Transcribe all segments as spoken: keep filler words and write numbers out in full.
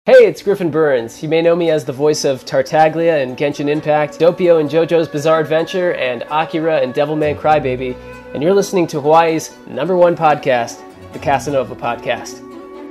Hey, it's Griffin Burns. You may know me as the voice of Tartaglia in Genshin Impact, Doppio in JoJo's Bizarre Adventure, and Akira in Devilman Crybaby, and you're listening to Hawaii's number one podcast, the Casanova Podcast.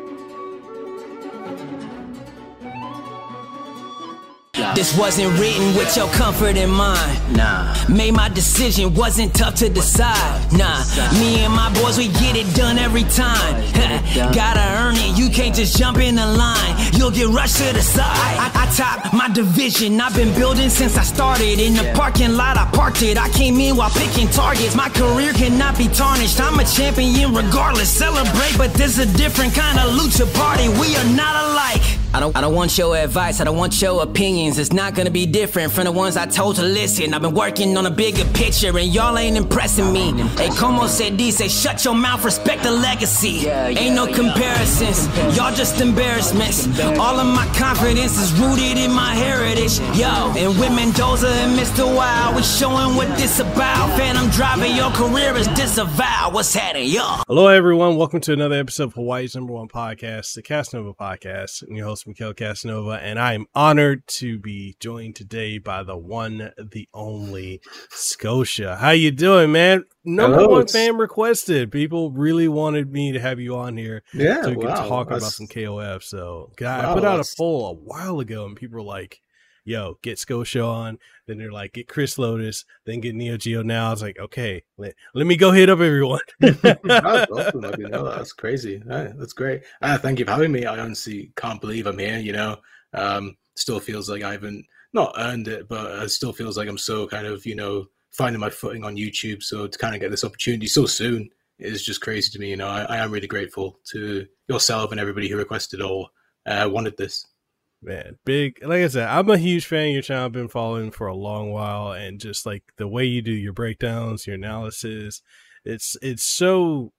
This wasn't written with your comfort in mind. Nah. Made my decision, wasn't tough to decide. Nah. Me and my boys, we get it done every time. Gotta earn it, you can't just jump in the line. You'll get rushed to the side. I, I top my division, I've been building since I started. In the parking lot, I parked it. I came in while picking targets. My career cannot be tarnished. I'm a champion regardless. Celebrate, but this a different kind of lucha party. We are not alike. I don't, I don't want your advice, I don't want your opinions. It's not gonna be different from the ones I told to listen. I've been working on a bigger picture and y'all ain't impressing me. Hey, como se dice, shut your mouth, respect the legacy. Ain't no comparisons, y'all just embarrassments. All of my confidence is rooted in my heritage. Yo, and with Mendoza and Mister Wow, we showing what this about. Phantom driving, your career is disavowed. What's happening, y'all? Hello, everyone. Welcome to another episode of Hawaii's number one podcast, the Casanova Podcast. I'm your host, Mikhail Casanova, and I am honored to be joined today by the one, the only Scotia. How you doing, man? Number Hello, one it's... fan requested. People really wanted me to have you on here, yeah, so we wow, can talk that's... about some K O F. So, God, wow, I put out that's... a poll a while ago, and people were like, "Yo, get Scotia on." Then they're like, "Get Chris Lotus." Then get Neo Geo. Now I was like, "Okay, let, let me go hit up everyone." That's awesome. I mean, no, that's crazy. Right, that's great. Uh, thank you for having me. I honestly can't believe I'm here. You know, um, still feels like I haven't not earned it, but it still feels like I'm so kind of you know finding my footing on YouTube. So to kind of get this opportunity so soon is just crazy to me. You know, I, I am really grateful to yourself and everybody who requested or uh, wanted this. Man, big, like I said, I'm a huge fan of your channel. I've been following for a long while, and just like the way you do your breakdowns, your analysis, it's it's so,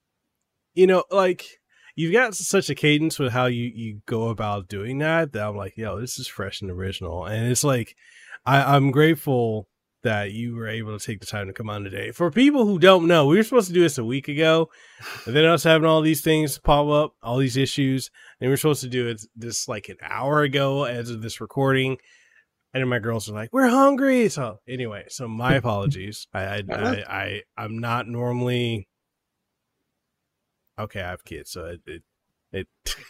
you know, like you've got such a cadence with how you you go about doing that that I'm like, yo, this is fresh and original. And it's like I, I'm grateful that you were able to take the time to come on today. For people who don't know, we were supposed to do this a week ago, and then us having all these things pop up, all these issues, and we were supposed to do it this like an hour ago as of this recording. And then my girls are like, "We're hungry." So anyway, so my apologies. I I, I I I'm not normally okay. I have kids, so it it,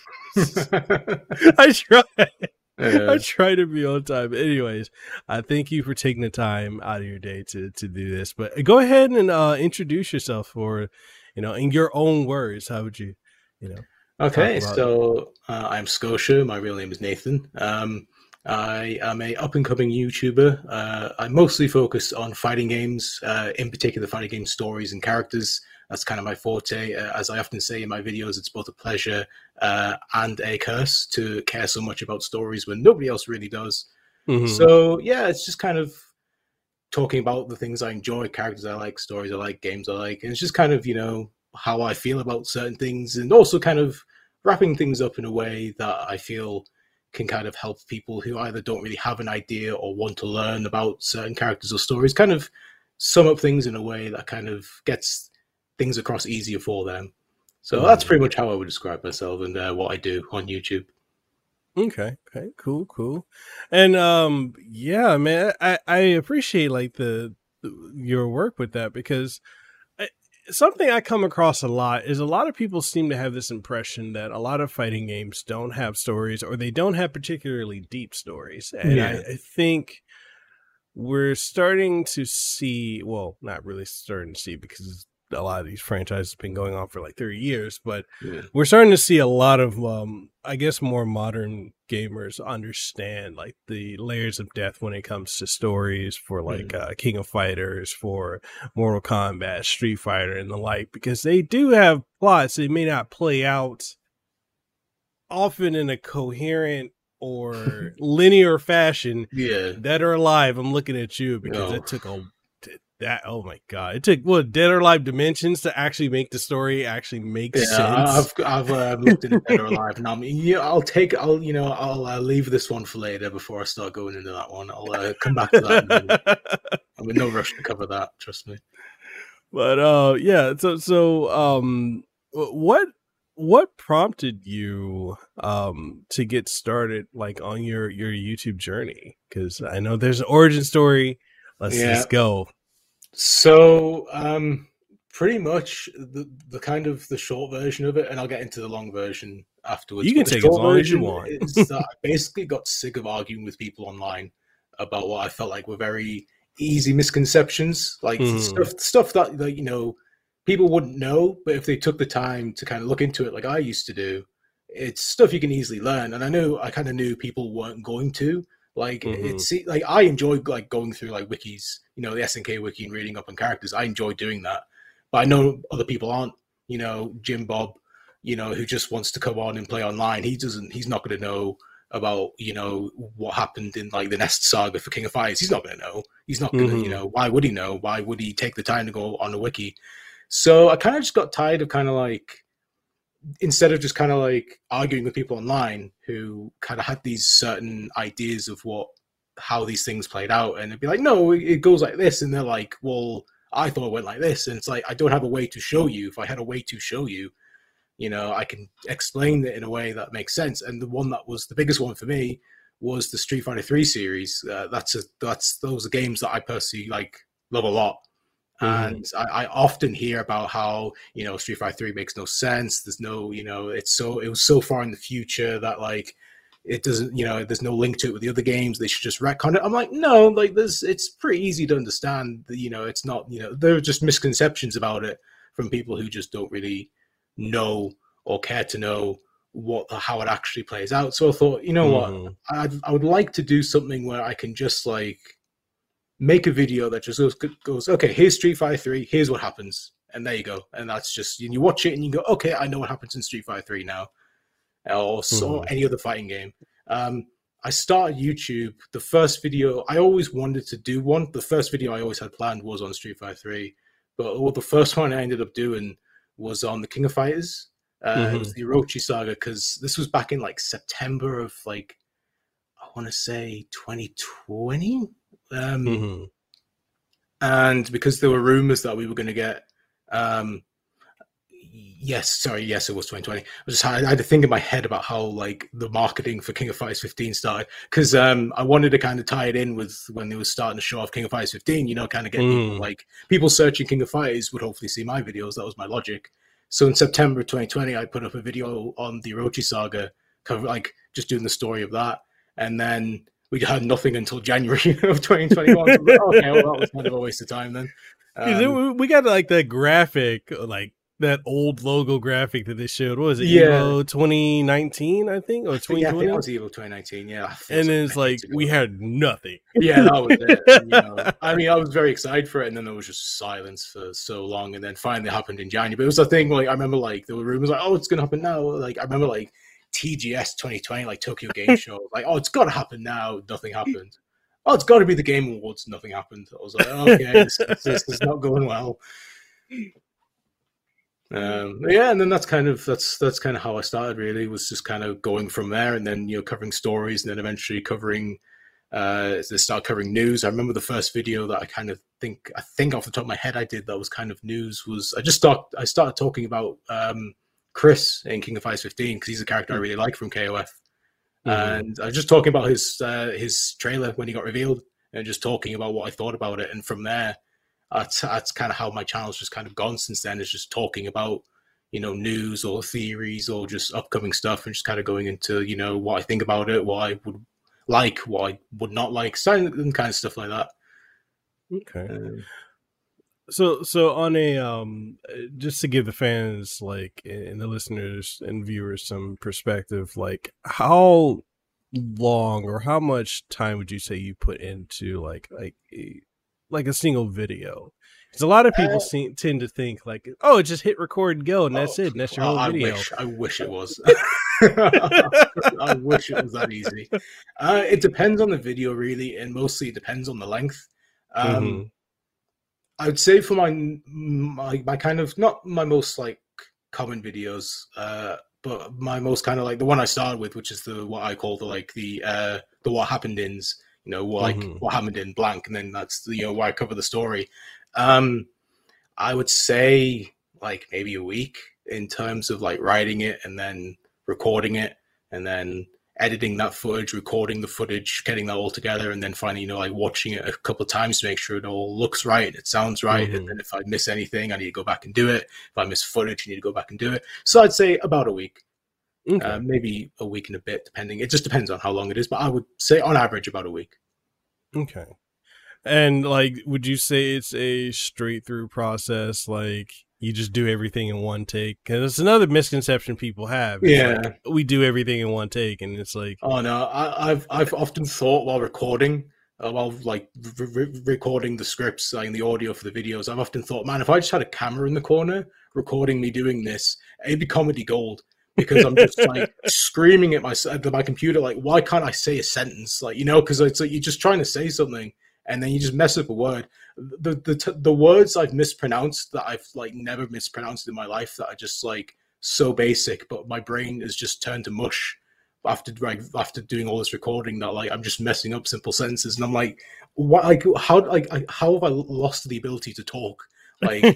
it I try. Yeah. I try to be on time. Anyways, I thank you for taking the time out of your day to, to do this. But go ahead and uh, introduce yourself for, you know, in your own words. How would you, you know? Okay, so uh, I'm Scotia. My real name is Nathan. Um, I am a up-and-coming YouTuber. Uh, I mostly focus on fighting games, uh, in particular fighting game stories and characters. That's kind of my forte. Uh, as I often say in my videos, it's both a pleasure uh, and a curse to care so much about stories when nobody else really does. Mm-hmm. So, yeah, it's just kind of talking about the things I enjoy, characters I like, stories I like, games I like. And it's just kind of, you know, how I feel about certain things, and also kind of wrapping things up in a way that I feel can kind of help people who either don't really have an idea or want to learn about certain characters or stories, kind of sum up things in a way that kind of gets things across easier for them. So that's pretty much how I would describe myself and uh, what I do on YouTube. Okay. Okay. Cool. Cool. And um, yeah, man, I, I appreciate like the, the your work with that, because I, something I come across a lot is a lot of people seem to have this impression that a lot of fighting games don't have stories, or they don't have particularly deep stories. And yeah. I, I think we're starting to see, well, not really starting to see, because a lot of these franchises have been going on for like thirty years, but yeah. we're starting to see a lot of, um, I guess, more modern gamers understand like the layers of depth when it comes to stories for like mm. uh, King of Fighters, for Mortal Kombat, Street Fighter, and the like, because they do have plots. They may not play out often in a coherent or linear fashion. Yeah, Dead or Alive, I'm looking at you, because no. it took a That oh my god! It took what Dead or Alive Dimensions to actually make the story actually make yeah, sense. I've I've uh, looked at Dead or Alive, and I'm yeah, I'll take I'll you know I'll uh, leave this one for later before I start going into that one. I'll uh, come back to that. I'm in no rush to cover that. Trust me. But uh, yeah. So so um, what what prompted you um, to get started like on your, your YouTube journey? Because I know there's an origin story. Let's Yeah. just go. So, um, pretty much the the kind of the short version of it, and I'll get into the long version afterwards. You can But the take as short long as you version want. is that I basically got sick of arguing with people online about what I felt like were very easy misconceptions, like Mhm. stuff stuff that, like, you know, people wouldn't know, but if they took the time to kind of look into it like I used to do, it's stuff you can easily learn. And I knew I kind of knew people weren't going to. Like Mhm. it's like I enjoy like going through like wikis, you know, the S N K wiki and reading up on characters. I enjoy doing that, but I know other people aren't. You know, Jim Bob, you know, who just wants to come on and play online. He doesn't. He's not going to know about, you know, what happened in like the Nest saga for King of Fighters. He's not going to know. He's not going to. Mhm. You know, why would he know? Why would he take the time to go on a wiki? So I kind of just got tired of kind of like, instead of just kind of like arguing with people online who kind of had these certain ideas of what, how these things played out, and it'd be like, no, it goes like this. And they're like, well, I thought it went like this. And it's like, I don't have a way to show you. If I had a way to show you, you know, I can explain it in a way that makes sense. And the one that was the biggest one for me was the Street Fighter three series. Uh, that's a, that's, those are games that I personally like, love a lot. Mhm. And I, I often hear about how, you know, Street Fighter three makes no sense. There's no, you know, it's so, it was so far in the future that like, it doesn't, you know, there's no link to it with the other games. They should just retcon it. I'm like, no, like there's, it's pretty easy to understand that, you know, it's not, you know, there are just misconceptions about it from people who just don't really know or care to know what, how it actually plays out. So I thought, you know Mhm. what, I, I would like to do something where I can just like make a video that just goes, goes, okay, here's Street Fighter three, here's what happens. And there you go. And that's just, and you watch it and you go, okay, I know what happens in Street Fighter three now. Or so Mhm. any other fighting game. Um, I started YouTube. The first video, I always wanted to do one. The first video I always had planned was on Street Fighter three. But well, the first one I ended up doing was on the King of Fighters. Uh, Mhm. It was the Orochi saga, because this was back in like September of like, I want to say twenty twenty. Um, Mhm. And because there were rumors that we were going to get, um, yes, sorry, yes, it was twenty twenty. I just had, I had to think in my head about how like the marketing for King of Fighters fifteen started, because um, I wanted to kind of tie it in with when they were starting to show off King of Fighters fifteen. You know, kind of get Mm. people like people searching King of Fighters would hopefully see my videos. That was my logic. So in September twenty twenty, I put up a video on the Orochi saga, cover like just doing the story of that, and then we had nothing until January of twenty twenty-one. So like, okay, well, that was kind of a waste of time then. 'Cause it- Um, we got like that graphic, like that old logo graphic that they showed. What was it? Yeah. Evo twenty nineteen, I think, or yeah, I twenty think twenty. that was Evo twenty nineteen. Yeah, I think And it then was it's like decades ago. we had nothing. Yeah, that was it. And, you know, I mean, I was very excited for it, and then there was just silence for so long, and then finally it happened in January. But it was a thing, like, I remember, like, there were rumors, like, oh, it's going to happen now. Like, I remember, like, T G S twenty twenty, like, Tokyo Game Show, like, oh, it's got to happen now. Nothing happened. Oh, it's got to be the Game Awards. Nothing happened. I was like, okay, this, this is not going well. Um, yeah, and then that's kind of that's that's kind of how I started. Really, was just kind of going from there, and then you know covering stories, and then eventually covering. Uh, they start covering news. I remember the first video that I kind of think I think off the top of my head I did that was kind of news was I just start I started talking about um, Chris in King of Fighters fifteen, because he's a character I really like from K O F, Mhm. and I was just talking about his uh, his trailer when he got revealed, and just talking about what I thought about it, and from there. That's, that's kind of how my channel's just kind of gone since then, is just talking about, you know, news or theories or just upcoming stuff, and just kind of going into, you know, what I think about it, what I would like, what I would not like, and kind of stuff like that. Okay. Um, So, so on a um, just to give the fans like and the listeners and viewers some perspective, like how long or how much time would you say you put into like like a, like a single video? Because a lot of people Uh, seem, tend to think like, oh, just hit record and go, and that's oh, it, and that's your I- whole I video. Wish, I wish it was. I wish it was that easy. Uh, it depends on the video, really, and mostly it depends on the length. Um, Mhm. I would say for my my my kind of not my most like common videos, uh, but my most kind of like the one I started with, which is the what I call the like the uh the what happened ins, you know, like Mhm. what happened in blank, and then that's the, you know, where I cover the story. Um, I would say like maybe a week, in terms of like writing it and then recording it and then editing that footage, recording the footage, getting that all together, and then finally, you know, like watching it a couple of times to make sure it all looks right, it sounds right. Mm-hmm. And then if I miss anything, I need to go back and do it. If I miss footage, I need to go back and do it. So I'd say about a week, okay. uh, maybe a week and a bit, depending. It just depends on how long it is, but I would say on average about a week. Okay. And like, would you say it's a straight through process? Like, you just do everything in one take? Because it's another misconception people have. It's yeah, like, we do everything in one take, and it's like, oh no, I, I've I've often thought while recording, uh, while like re- re- recording the scripts, like the audio for the videos, I've often thought, man, if I just had a camera in the corner recording me doing this, it'd be comedy gold. Because I'm just like screaming at my at my computer, like, why can't I say a sentence? Like, you know, because it's like you're just trying to say something, and then you just mess up a word. The the the words I've mispronounced that I've like never mispronounced in my life that are just like so basic, but my brain has just turned to mush after like after doing all this recording that like I'm just messing up simple sentences, and I'm like, what? Like how like how have I lost the ability to talk? Like,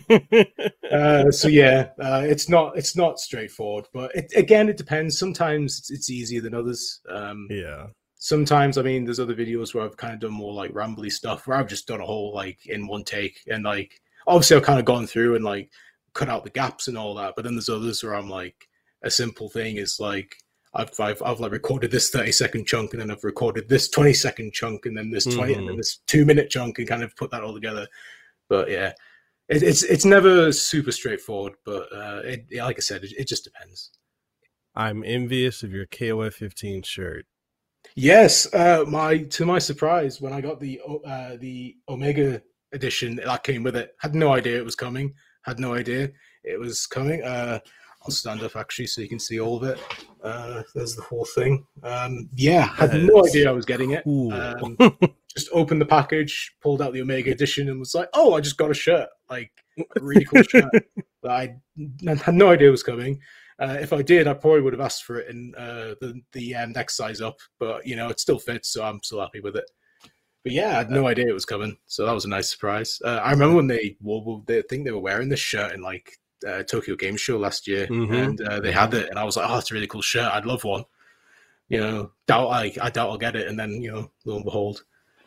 uh, so yeah, uh, it's not it's not straightforward, but it, again, it depends. Sometimes it's, it's easier than others. Um, yeah. Sometimes, I mean, there's other videos where I've kind of done more like rambly stuff where I've just done a whole like in one take, and like obviously I've kind of gone through and like cut out the gaps and all that. But then there's others where I'm like, a simple thing is like I've I've, I've like recorded this thirty second chunk, and then I've recorded this twenty second chunk, and then this twenty mm-hmm. and then this two minute chunk, and kind of put that all together. But yeah. It, it's it's never super straightforward, but uh, it, like I said, it, it just depends. I'm envious of your K O F fifteen shirt. Yes, uh, my to my surprise, when I got the uh, the Omega edition that came with it, had no idea it was coming. Had no idea it was coming. Uh, I'll stand up actually so you can see all of it. Uh, there's the whole thing. Um, yeah, had That's no idea I was getting it. Cool. Um, just opened the package, pulled out the Omega edition, and was like, "Oh, I just got a shirt, like a really cool shirt." But I had no idea it was coming. Uh, if I did, I probably would have asked for it in uh, the the um, next size up. But you know, it still fits, so I'm still happy with it. But yeah, I had no idea it was coming, so that was a nice surprise. Uh, I remember when they wore, they think they were wearing this shirt in like uh, Tokyo Game Show last year, mm-hmm. and uh, they had it, and I was like, "Oh, it's a really cool shirt. I'd love one." You know, doubt I, I doubt I'll get it, and then you know, lo and behold.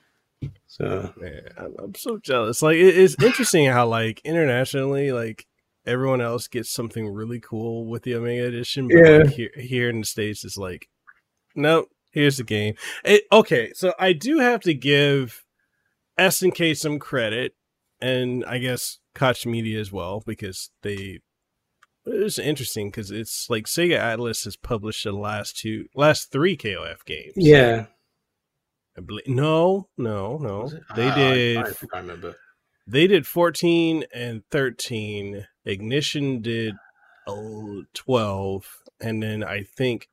So man, I'm so jealous. Like it's interesting how like internationally, like everyone else gets something really cool with the Omega edition, but yeah. like, here, here in the States, it's like, nope. Here's the game. It, okay, so I do have to give S N K some credit, and I guess Koch Media as well, because they. It's interesting because it's like Sega Atlas has published the last two, last three K O F games. Yeah. I believe, no, no, no. They uh, did. I, I remember. They did fourteen and thirteen. Ignition did oh, twelve, and then I think.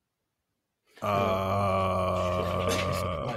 Uh,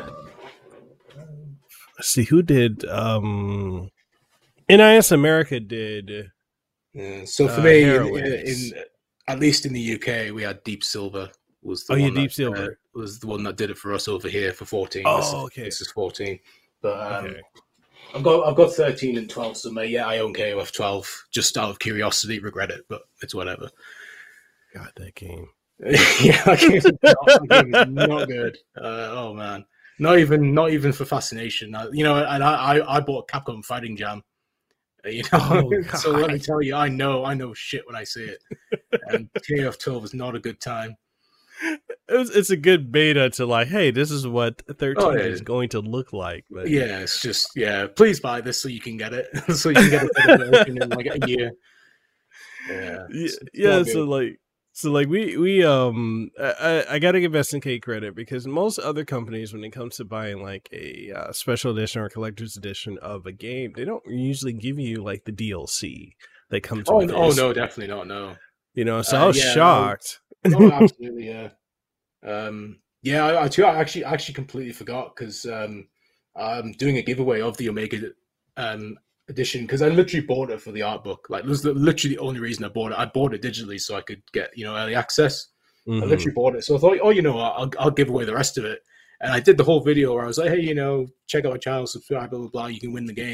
let's see who did. Um, N I S America did. Yeah, so for uh, me, in, in at least in the U K, we had Deep Silver. Was the oh, one yeah, that, Deep Silver uh, was the one that did it for us over here for fourteen. Oh, this is, okay. This is fourteen, but um, okay. I've got I've got thirteen and twelve. So my, yeah, I own K O F twelve just out of curiosity. Regret it, but it's whatever. God, that game. yeah, that game is not, that game is not good. Uh, oh man, not even not even for fascination. Uh, you know, and I, I I bought Capcom Fighting Jam. You know, oh, so let me tell you, I know, I know shit when I see it. And K O F twelve is not a good time. It was, it's a good beta to like, hey, this is what thirteen oh, yeah. is going to look like. But yeah, it's just yeah. Please buy this so you can get it, so you can get it version in like a year. Yeah, yeah. yeah so like, so like we we um, I, I got to give S N K credit because most other companies, when it comes to buying like a uh, special edition or collector's edition of a game, they don't usually give you like the D L C that comes. Oh, with no, oh this. no, definitely not. No, you know. So uh, I was yeah, shocked. Oh, absolutely, yeah. Um, yeah, I, I, too, I actually I actually completely forgot because um, I'm doing a giveaway of the Omega um. edition because I literally bought it for the art book. Like, it was literally the only reason I bought it. I bought it digitally so I could get, you know, early access. Mm-hmm. I literally bought it. So I thought, oh, you know what, I'll, I'll give away the rest of it. And I did the whole video where I was like, hey, you know, check out my channel, subscribe, blah, blah, blah. You can win the game.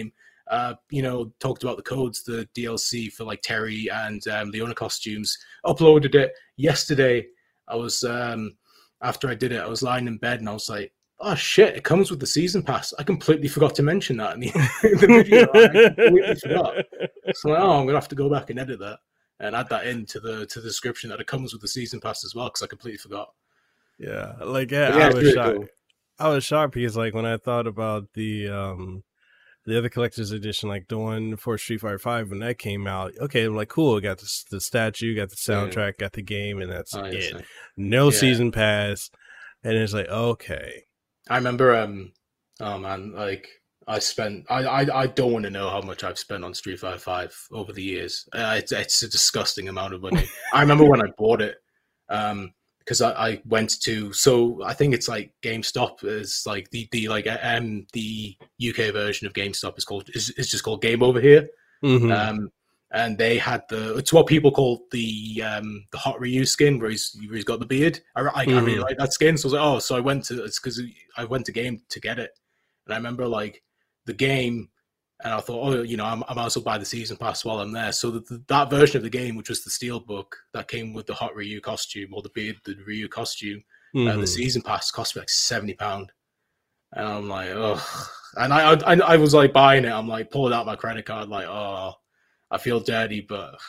uh, you know, talked about the codes, the D L C for like Terry and um, Leona costumes. Uploaded it yesterday. I was um, after I did it, I was lying in bed and I was like, "Oh shit! It comes with the season pass." I completely forgot to mention that in the, in the video. I completely forgot. So like, oh, I'm gonna have to go back and edit that and add that into the to the description that it comes with the season pass as well, because I completely forgot. Yeah, like yeah, yeah I was really shocked. Cool. I was shocked because like when I thought about the um the other collector's edition, like the one for Street Fighter Five when that came out, okay, I'm like cool, got the, the statue, got the soundtrack, yeah. got the game, and that's oh, it. Yes, no yeah. season pass, and it's like okay. I remember, um, oh man, like I spent, I, I, I don't want to know how much I've spent on Street Fighter Five over the years. Uh, it's, it's a disgusting amount of money. I remember when I bought it, um, because I, I went to, so I think it's like GameStop is like the the like um the U K version of GameStop is called is is just called Game Over here, mm-hmm. um, and they had the it's what people call the um the Hot Ryu skin where he's where he's got the beard. I, I, mm-hmm. I really like that skin, so I was like, oh, so I went to it's because I went to Game to get it, and I remember like the game. And I thought, oh, you know, I'm, I might as well buy the season pass while I'm there. So the, the, that version of the game, which was the Steelbook, that came with the Hot Ryu costume or the beard, the Ryu costume, mm-hmm. uh, the season pass cost me like seventy pounds. And I'm like, oh. And I, I I was like buying it. I'm like pulling out my credit card, like, oh, I feel dirty, but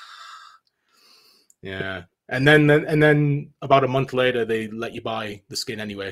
yeah. And then and then about a month later, they let you buy the skin anyway.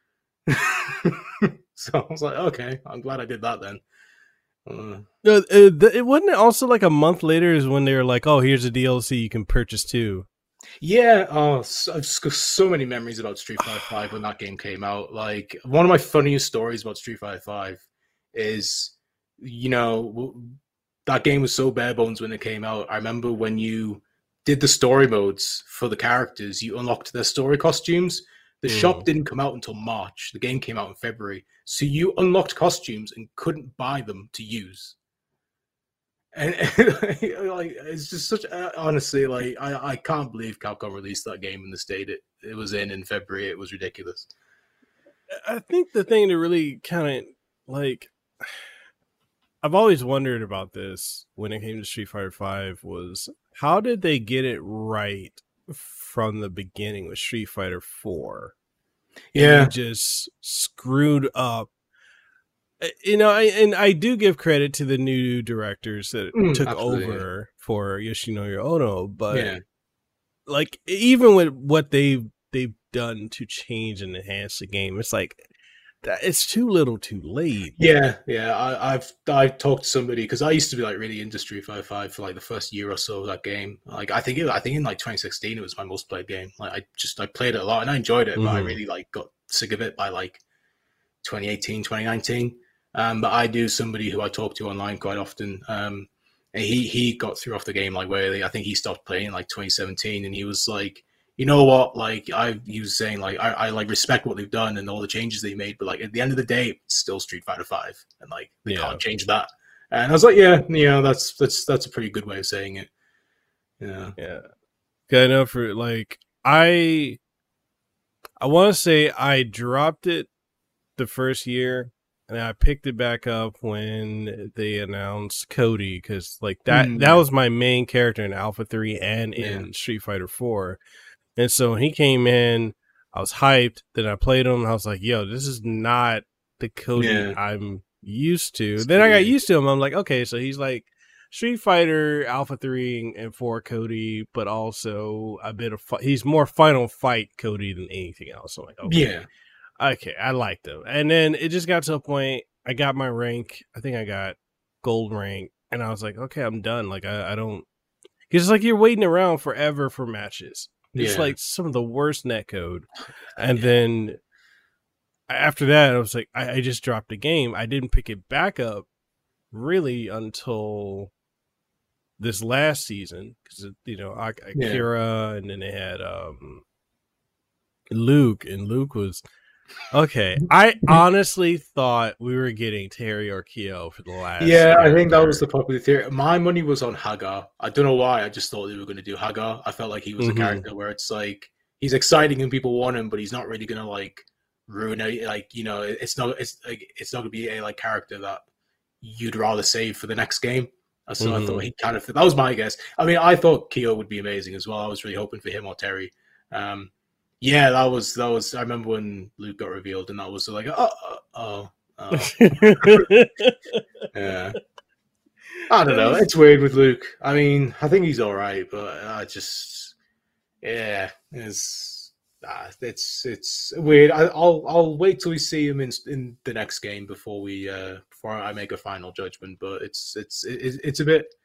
So I was like, okay, I'm glad I did that then. Uh, no, it, it wasn't it also like a month later is when they were like, oh, here's a D L C you can purchase too. Yeah, oh, so, I've got so many memories about Street Fighter Five when that game came out. Like one of my funniest stories about Street Fighter Five is, you know, that game was so bare bones when it came out. I remember when you did the story modes for the characters, you unlocked their story costumes. The mm. shop didn't come out until March. The game came out in February. So you unlocked costumes and couldn't buy them to use. And, and like it's just such, uh, honestly, like I, I can't believe Capcom released that game in the state it, it was in in February. It was ridiculous. I think the thing that really kind of like, I've always wondered about this when it came to Street Fighter Five was how did they get it right from the beginning with Street Fighter Four? Yeah, and just screwed up. You know, I, and I do give credit to the new directors that mm, took over for Yoshinori Ono, but yeah. like even with what they've they've done to change and enhance the game, it's like it's too little, too late. Yeah, yeah. I, I've I've talked to somebody because I used to be like really into Street Fighter Five for like the first year or so of that game. Like I think it, I think in like twenty sixteen it was my most played game. Like I just I played it a lot and I enjoyed it, mm-hmm. but I really like got sick of it by like twenty eighteen, twenty nineteen. Um, but I do somebody who I talk to online quite often. Um, and he he got through off the game like where I think he stopped playing in like twenty seventeen, and he was like, you know what, like I he was saying like I, I like respect what they've done and all the changes they made, but like at the end of the day, it's still Street Fighter Five, and like they yeah. can't change that. And I was like, yeah, you know, that's that's that's a pretty good way of saying it. Yeah, yeah. Okay, I know for like I I want to say I dropped it the first year. And I picked it back up when they announced Cody, because like that mm. that was my main character in Alpha three and in yeah. Street Fighter four. And so when he came in, I was hyped. Then I played him. And I was like, yo, this is not the Cody yeah. I'm used to. It's then weird. I got used to him. I'm like, okay, so he's like Street Fighter, Alpha three, and four Cody, but also a bit of fi- he's more Final Fight Cody than anything else. So I'm like, okay. Yeah. Okay, I liked him. And then it just got to a point, I got my rank. I think I got gold rank. And I was like, okay, I'm done. Like, I, I don't... Because it's like you're waiting around forever for matches. It's yeah. like some of the worst netcode. And yeah. then after that, I was like, I, I just dropped the game. I didn't pick it back up really until this last season. Because, you know, Akira, yeah. and then they had um, Luke. And Luke was... Okay, I honestly thought we were getting Terry or Kyo for the last. Yeah, I think that was the popular theory. My money was on Hagar. I don't know why. I just thought they were going to do Hagar. I felt like he was mm-hmm. a character where it's like he's exciting and people want him, but he's not really going to like ruin it. Like you know, it's not. It's like it's not going to be a like character that you'd rather save for the next game. So mm-hmm. I thought he kind of, that was my guess. I mean, I thought Kyo would be amazing as well. I was really hoping for him or Terry. Um, yeah, that was, that was, I remember when Luke got revealed and that was like, oh, oh, oh. Yeah. I don't know. It's weird with Luke. I mean, I think he's all right, but I just, yeah, it's uh, it's it's weird. I, I'll I'll wait till we see him in in the next game before we uh, before I make a final judgment. But it's it's it's, it's a bit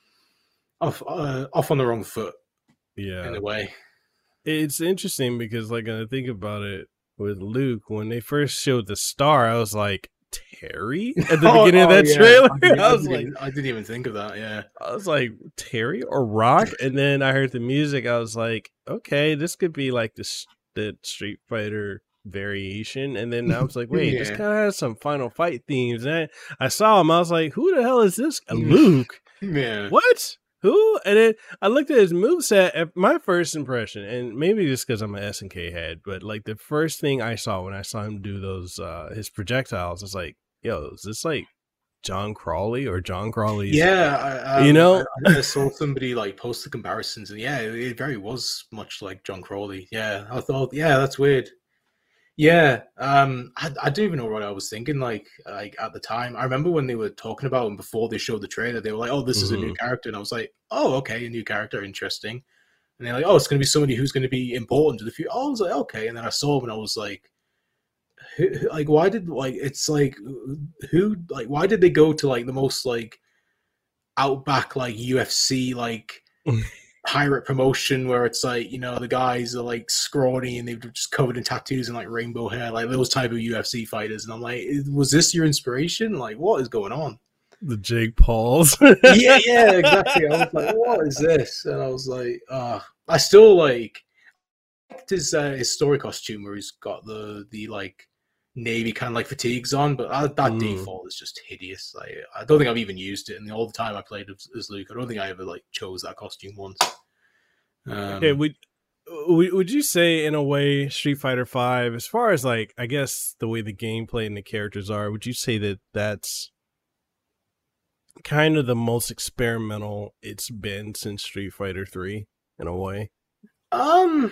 off uh, off on the wrong foot. Yeah, in a way. It's interesting because, like, when I think about it with Luke, when they first showed the star, I was like, Terry at the oh, beginning oh, of that yeah. trailer. I, didn't, I was I like, didn't, I didn't even think of that. Yeah, I was like, Terry or Rock, and then I heard the music. I was like, okay, this could be like the the Street Fighter variation. And then I was like, wait, yeah. this kind of has some Final Fight themes. And I, I saw him. I was like, who the hell is this? Luke? Yeah, what? Who? And then I looked at his moveset. My first impression, and maybe just because I'm an S N K head, but like the first thing I saw when I saw him do those uh, his projectiles, I was like, yo, is this like John Crawley or John Crawley's? Yeah, I, um, you know, I, I saw somebody like post the comparisons, and yeah, it very was much like John Crawley. Yeah, I thought, yeah, that's weird. Yeah, um, I, I don't even know what I was thinking. Like, like at the time, I remember when they were talking about him before they showed the trailer. They were like, "Oh, this mm-hmm. is a new character," and I was like, "Oh, okay, a new character, interesting." And they're like, "Oh, it's going to be somebody who's going to be important to the future." Oh, I was like, "Okay," and then I saw him, and I was like, who, "Like, why did like it's like who like why did they go to like the most like outback like U F C like?" pirate promotion where it's like, you know, the guys are like scrawny and they've just covered in tattoos and like rainbow hair, like those type of U F C fighters. And I'm like, was this your inspiration? Like, what is going on? The Jake Pauls. yeah, yeah, exactly. I was like, what is this? And I was like, uh, I still like his, uh, his story costume where he's got the, the like navy kind of like fatigues on, but that, that mm. default is just hideous. Like, I don't think I've even used it, and all the time I played as, as Luke, I don't think I ever like chose that costume once. Um, okay, would would you say in a way Street Fighter Five, as far as like I guess the way the gameplay and the characters are, would you say that that's kind of the most experimental it's been since Street Fighter Three in a way? Um,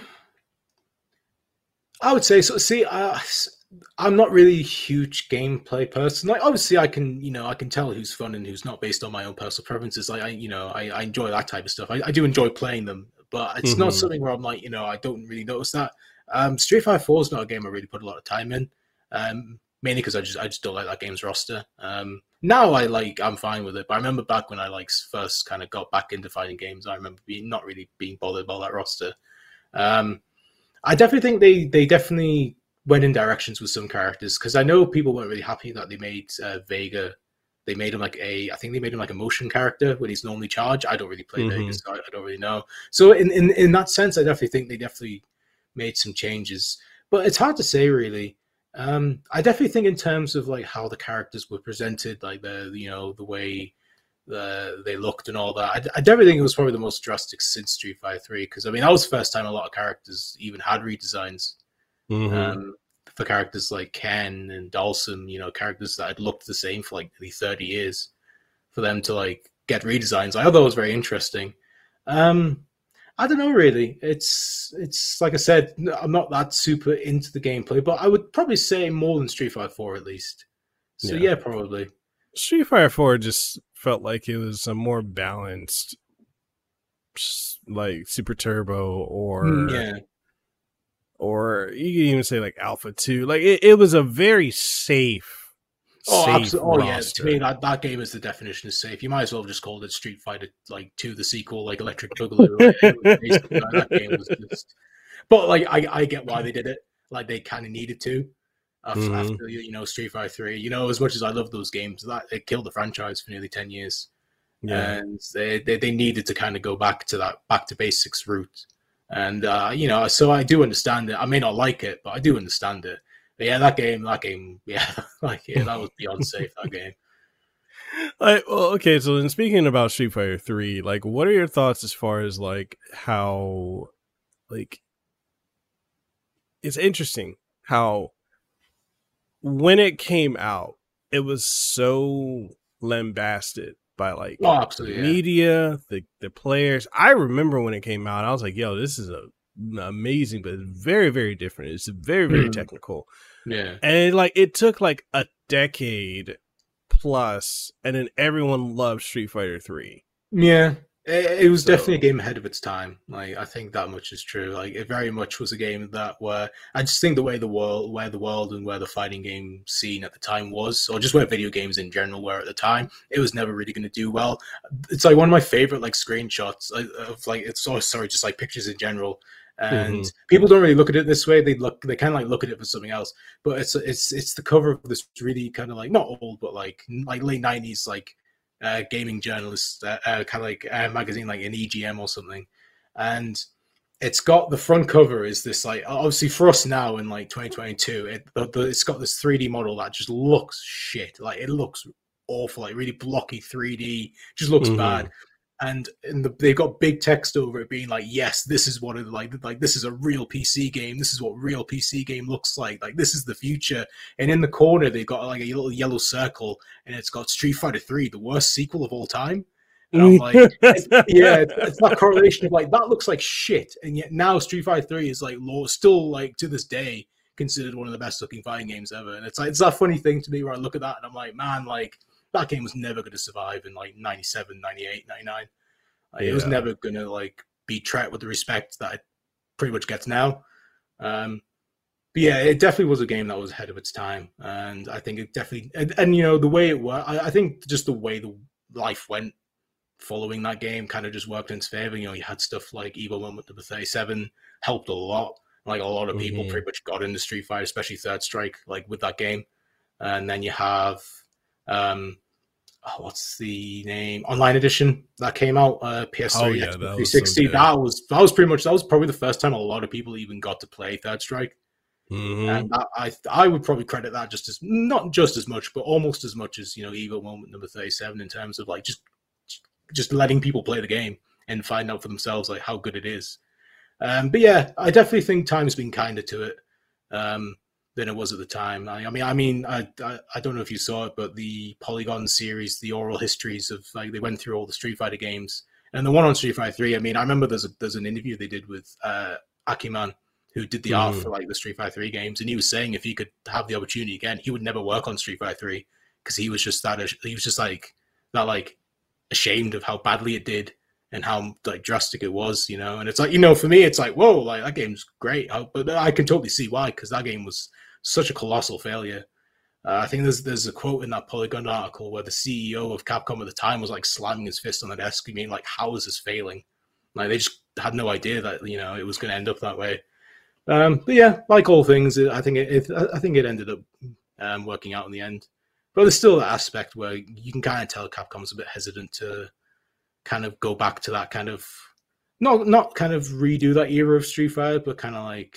I would say so. See, I. I'm not really a huge gameplay person. Like, obviously, I can, you know, I can tell who's fun and who's not based on my own personal preferences. Like, I, you know, I, I enjoy that type of stuff. I, I do enjoy playing them, but it's mm-hmm. not something where I'm like, you know, I don't really notice that. Um, Street Fighter Four is not a game I really put a lot of time in, um, mainly because I just, I just don't like that game's roster. Um, now I like, I'm fine with it, but I remember back when I like first kind of got back into fighting games, I remember being not really being bothered by that roster. Um, I definitely think they, they definitely went in directions with some characters, because I know people weren't really happy that they made uh, Vega. They made him like a, I think they made him like a motion character when he's normally charged. I don't really play mm-hmm. Vega, so I, I don't really know. So in, in in that sense, I definitely think they definitely made some changes, but it's hard to say really. Um, I definitely think in terms of like how the characters were presented, like the you know the way the they looked and all that. I, I definitely think it was probably the most drastic since Street Fighter Three, because I mean that was the first time a lot of characters even had redesigns. Mm-hmm. Um, for characters like Ken and Dhalsim, you know, characters that had looked the same for like nearly thirty years, for them to like get redesigns, I thought that was very interesting. Um, I don't know, really. It's it's like I said, I'm not that super into the gameplay, but I would probably say more than Street Fighter Four at least. So yeah, yeah probably. Street Fighter Four just felt like it was a more balanced, like Super Turbo or yeah. Or you can even say like Alpha two. Like it, it was a very safe. Oh, safe absolutely. Oh, yeah. To me, that, that game is the definition of safe. You might as well have just called it Street Fighter like two, the sequel, like Electric Boogaloo. Like, basically, like, that game was just. But like, I, I get why they did it. Like they kind of needed to after, mm-hmm. after you know Street Fighter Three. You know, as much as I love those games, that it killed the franchise for nearly ten years. Yeah, and they they, they needed to kind of go back to that back to basics route. And, uh, you know, so I do understand it. I may not like it, but I do understand it. But yeah, that game, that game, yeah, like, yeah, that was beyond safe, that game. Like, well, okay, so then speaking about Street Fighter three, like, what are your thoughts as far as, like, how, like, it's interesting how when it came out, it was so lambasted by like oh, absolutely, the media, yeah. the the players. I remember when it came out, I was like, "Yo, this is a amazing, but very, very different. It's very, very mm. technical." Yeah, and it, like it took like a decade plus, and then everyone loved Street Fighter three. Yeah. It was so, definitely a game ahead of its time. Like I think that much is true. Like it very much was a game that where I just think the way the world, where the world and where the fighting game scene at the time was, or just where video games in general were at the time, it was never really going to do well. It's like one of my favorite like screenshots of like it's so sorry, just like pictures in general. And mm-hmm. people don't really look at it this way. They look, they kind of like look at it for something else. But it's it's it's the cover of this really kind of like not old, but like like late nineties like. Uh, gaming journalist, uh, uh, kind of like a magazine, like an E G M or something, and it's got the front cover is this like obviously for us now in like twenty twenty-two, it, the, the, it's got this three D model that just looks shit, like it looks awful, like really blocky three D, just looks mm-hmm. bad. And, and the, they've got big text over it being like, yes, this is what it like. Like this is a real P C game. This is what real P C game looks like. Like this is the future. And in the corner, they've got like a little yellow circle, and it's got Street Fighter three, the worst sequel of all time. And I'm like, it's, yeah, it's, it's that correlation of like that looks like shit, and yet now Street Fighter three is like still like to this day considered one of the best looking fighting games ever. And it's like it's that funny thing to me where I look at that and I'm like, man, like. That game was never going to survive in like ninety-seven, ninety-eight, ninety-nine. Like, yeah. It was never going to like be treated with the respect that it pretty much gets now. Um, but yeah, it definitely was a game that was ahead of its time. And I think it definitely, and, and you know, the way it worked, I, I think just the way the life went following that game kind of just worked in its favor. You know, you had stuff like Evo Moment Number thirty-seven helped a lot. Like a lot of people mm-hmm. pretty much got into Street Fighter, especially Third Strike, like with that game. And then you have, um, oh, what's the name? Online Edition that came out, uh, P S three, oh, yeah, Xbox three sixty. So that was that was pretty much that was probably the first time a lot of people even got to play Third Strike. Mm-hmm. And that, I I would probably credit that just as not just as much, but almost as much as you know Evo Moment Number thirty-seven in terms of like just just letting people play the game and find out for themselves like how good it is. Um, but yeah, I definitely think time's been kinder to it. Um, than it was at the time. I, I mean, I mean, I, I I don't know if you saw it, but the Polygon series, the oral histories of like they went through all the Street Fighter games, and the one on Street Fighter three. I mean, I remember there's a, there's an interview they did with uh, Akiman, who did the mm. art for like the Street Fighter three games, and he was saying if he could have the opportunity again, he would never work on Street Fighter three because he was just that he was just like that like ashamed of how badly it did and how like drastic it was, you know. And it's like, you know, for me, it's like, whoa, like that game's great, but I can totally see why, because that game was such a colossal failure. Uh, I think there's there's a quote in that Polygon article where the C E O of Capcom at the time was like slamming his fist on the desk, meaning like, how is this failing? Like they just had no idea that you know it was going to end up that way. Um, but yeah, like all things, I think it, it I think it ended up um, working out in the end. But there's still that aspect where you can kind of tell Capcom's a bit hesitant to kind of go back to that kind of not not kind of redo that era of Street Fighter, but kind of like.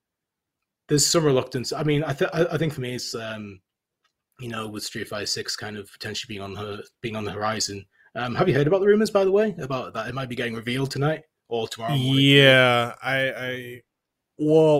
There's some reluctance. I mean, I, th- I think for me, it's um, you know, with Street Fighter Six kind of potentially being on the being on the horizon. Um, have you heard about the rumors, by the way, about that it might be getting revealed tonight or tomorrow morning? Yeah, I, I, well,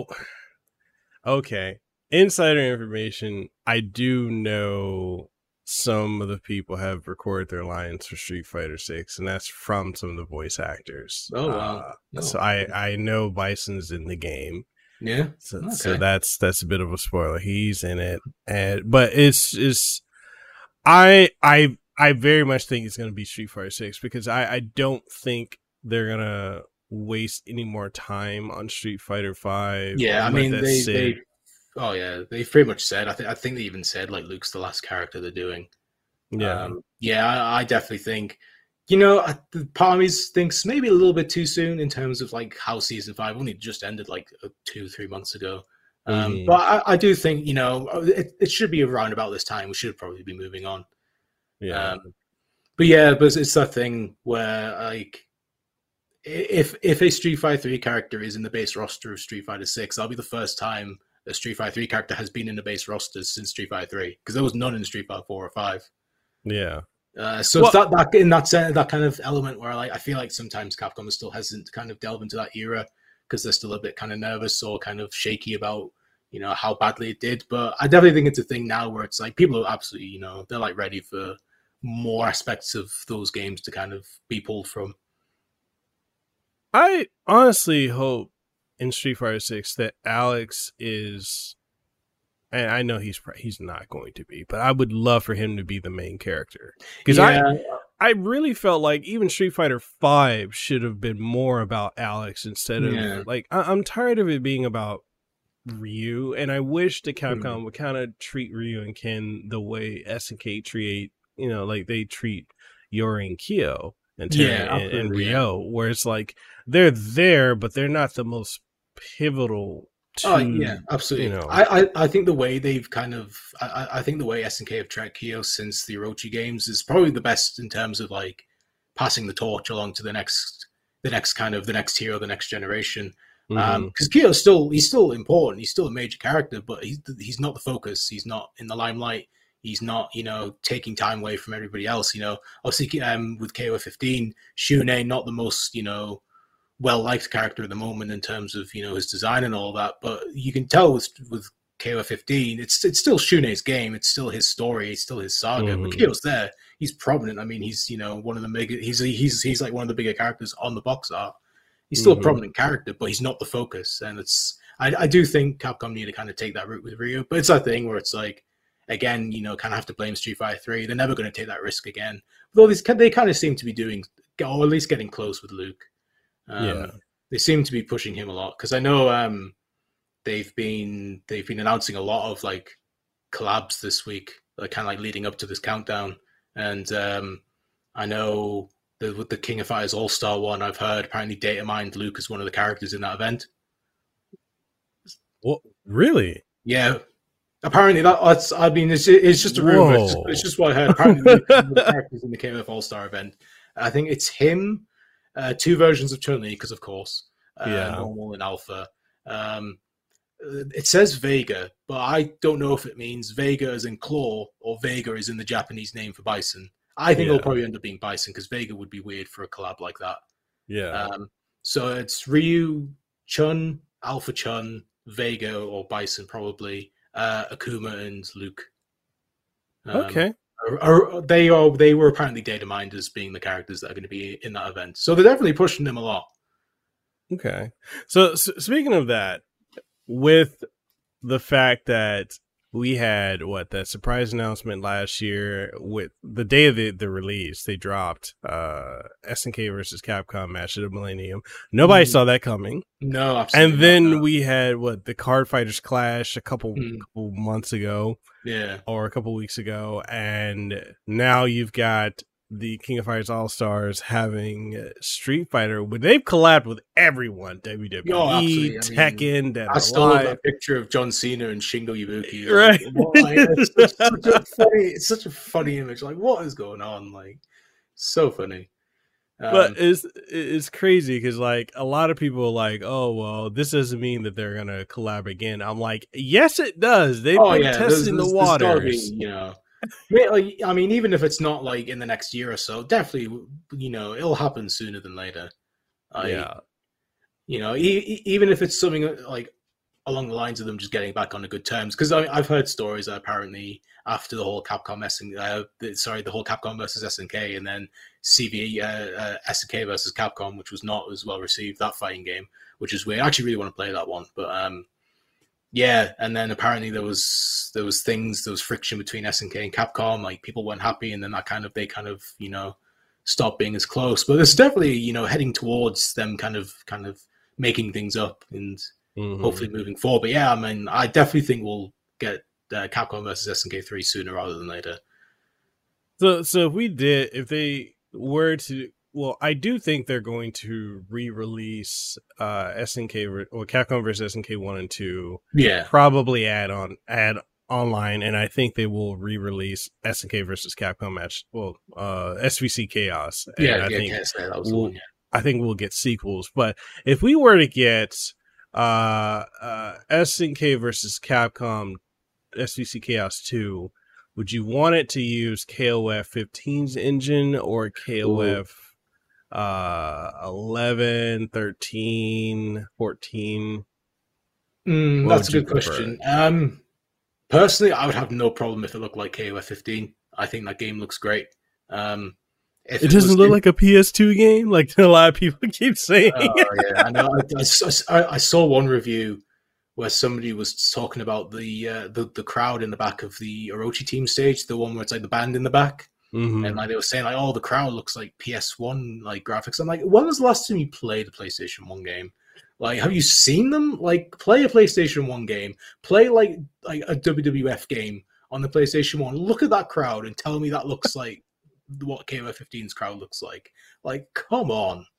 okay. Insider information. I do know some of the people have recorded their lines for Street Fighter Six, and that's from some of the voice actors. Oh wow! Uh, oh. So I, I know Bison's in the game. Yeah, so, okay. so that's that's a bit of a spoiler. He's in it, and but it's it's I I I very much think it's going to be Street Fighter Six because I I don't think they're gonna waste any more time on Street Fighter Five. Yeah, I mean they, they oh yeah they've pretty much said. I think I think they even said like Luke's the last character they're doing. Yeah, um, yeah, I, I definitely think. You know, part of me thinks maybe a little bit too soon in terms of like how season five only just ended like two, three months ago. Um, mm. But I, I do think, you know, it, it should be around about this time. We should probably be moving on. Yeah. Um, but yeah, but it's that thing where like if if a Street Fighter three character is in the base roster of Street Fighter six, that'll be the first time a Street Fighter three character has been in the base rosters since Street Fighter three because there was none in Street Fighter four or five. Yeah. Uh, so well, it's that, that in that sense, that kind of element where like I feel like sometimes Capcom is still hesitant to kind of delve into that era because they're still a bit kind of nervous or kind of shaky about you know how badly it did. But I definitely think it's a thing now where it's like people are absolutely you know they're like ready for more aspects of those games to kind of be pulled from. I honestly hope in Street Fighter six that Alex is, and I know he's he's not going to be, but I would love for him to be the main character, because yeah. I I really felt like even Street Fighter five should have been more about Alex instead of yeah. like I, I'm tired of it being about Ryu, and I wish the Capcom mm. would kind of treat Ryu and Ken the way S N K treat, you know, like they treat Yori and Kyo and Terry yeah, and, and Ryo, yeah. where it's like they're there, but they're not the most pivotal. To, oh yeah, absolutely. You know, I, I I think the way they've kind of I, I think the way S N K have tracked Kyo since the Orochi games is probably the best in terms of like passing the torch along to the next the next kind of the next hero, the next generation. Because mm-hmm. um, Kyo's still he's still important, he's still a major character, but he's he's not the focus. He's not in the limelight. He's not, you know, taking time away from everybody else. You know, obviously um, with K O F fifteen, Shun'ei not the most, you know, well-liked character at the moment in terms of, you know, his design and all that, but you can tell with, with K O F fifteen, it's it's still Shun'ei's game, it's still his story, it's still his saga, mm-hmm. but Kyo's there, he's prominent. I mean, he's, you know, one of the bigger, he's he's he's like one of the bigger characters on the box art. He's still mm-hmm. a prominent character, but he's not the focus, and it's, I, I do think Capcom need to kind of take that route with Ryu, but it's that thing where it's like, again, you know, kind of have to blame Street Fighter three, they're never going to take that risk again, though these, they kind of seem to be doing, or at least getting close with Luke. Um, yeah, they seem to be pushing him a lot, because I know um, they've been they've been announcing a lot of like collabs this week, like kind of like leading up to this countdown. And um, I know the, with the King of Fighters All Star one, I've heard apparently Data Mined Luke is one of the characters in that event. What, really? Yeah, apparently that, that's. I mean, it's it's just a rumor. It's just, it's just what I heard. Apparently, Luke is one of the characters in the K O F All Star event. I think it's him. Uh, two versions of Chun-Li, because of course, uh, yeah. normal and alpha. Um, it says Vega, but I don't know if it means Vega as in claw or Vega is in the Japanese name for Bison. I think yeah. it'll probably end up being Bison, because Vega would be weird for a collab like that. Yeah. Um, so it's Ryu, Chun, Alpha Chun, Vega or Bison probably, uh, Akuma and Luke. Um, okay. Are, are, they are they were apparently data mined as being the characters that are going to be in that event, so they're definitely pushing them a lot. Okay, so, so speaking of that, with the fact that we had what that surprise announcement last year with the day of the, the release, they dropped uh S N K versus Capcom match at the Millennium. Nobody mm. saw that coming. No, absolutely and then not. we had what the Card Fighters Clash a couple, mm. couple months ago. Yeah. Or a couple weeks ago, and now you've got the King of Fighters All Stars having Street Fighter. They've collabed with everyone: W W E, oh, I mean, Tekken, Dead I still love that picture of John Cena and Shingo Ibuki. Like, right? Like, it's, such a funny, it's such a funny image. Like, what is going on? Like, so funny. Um, but it's it's crazy because like a lot of people are like, oh well, this doesn't mean that they're gonna collab again. I'm like, yes, it does. They've oh, been yeah. testing there's, the there's, waters. There's be, you know, like, I mean, even if it's not like in the next year or so, definitely, you know, it'll happen sooner than later. I, yeah, you know, e- even if it's something like along the lines of them just getting back on the good terms, because I've heard stories that apparently after the whole Capcom S N K, uh, sorry, the whole Capcom versus S N K, and then C V, uh, uh, S N K versus Capcom, which was not as well received, that fighting game, which is weird. I actually really want to play that one, but um, yeah. And then apparently there was there was things, there was friction between S N K and Capcom, like people weren't happy, and then that kind of they kind of you know stopped being as close. But it's definitely you know heading towards them kind of kind of making things up and mm-hmm. hopefully moving forward. But yeah, I mean, I definitely think we'll get uh, Capcom versus S N K three sooner rather than later. So, so if we did, if they were to, well, I do think they're going to re-release uh, S N K or Capcom versus S N K one and two. Yeah, probably add on, add online, and I think they will re-release S N K versus Capcom match. Well, uh, S V C Chaos. And yeah, I yeah, think can't say that was we'll, the one, yeah. I think we'll get sequels. But if we were to get uh, uh, S N K versus Capcom, S V C Chaos two. Would you want it to use K O F fifteen's engine or K O F uh, eleven, thirteen, fourteen? Mm, that's a good question. Um, personally, I would have no problem if it looked like K O F fifteen. I think that game looks great. Um, if it doesn't was, look if, like a P S two game, like a lot of people keep saying. Oh yeah, I know. I, I, I saw one review where somebody was talking about the uh, the the crowd in the back of the Orochi team stage, the one where it's like the band in the back, mm-hmm. and like they were saying like, oh, the crowd looks like P S one like graphics. I'm like, when was the last time you played a PlayStation one game? Like, have you seen them? Like, play a PlayStation one game, play like like a W W F game on the PlayStation one. Look at that crowd and tell me that looks like what K O F fifteen's crowd looks like. Like, come on.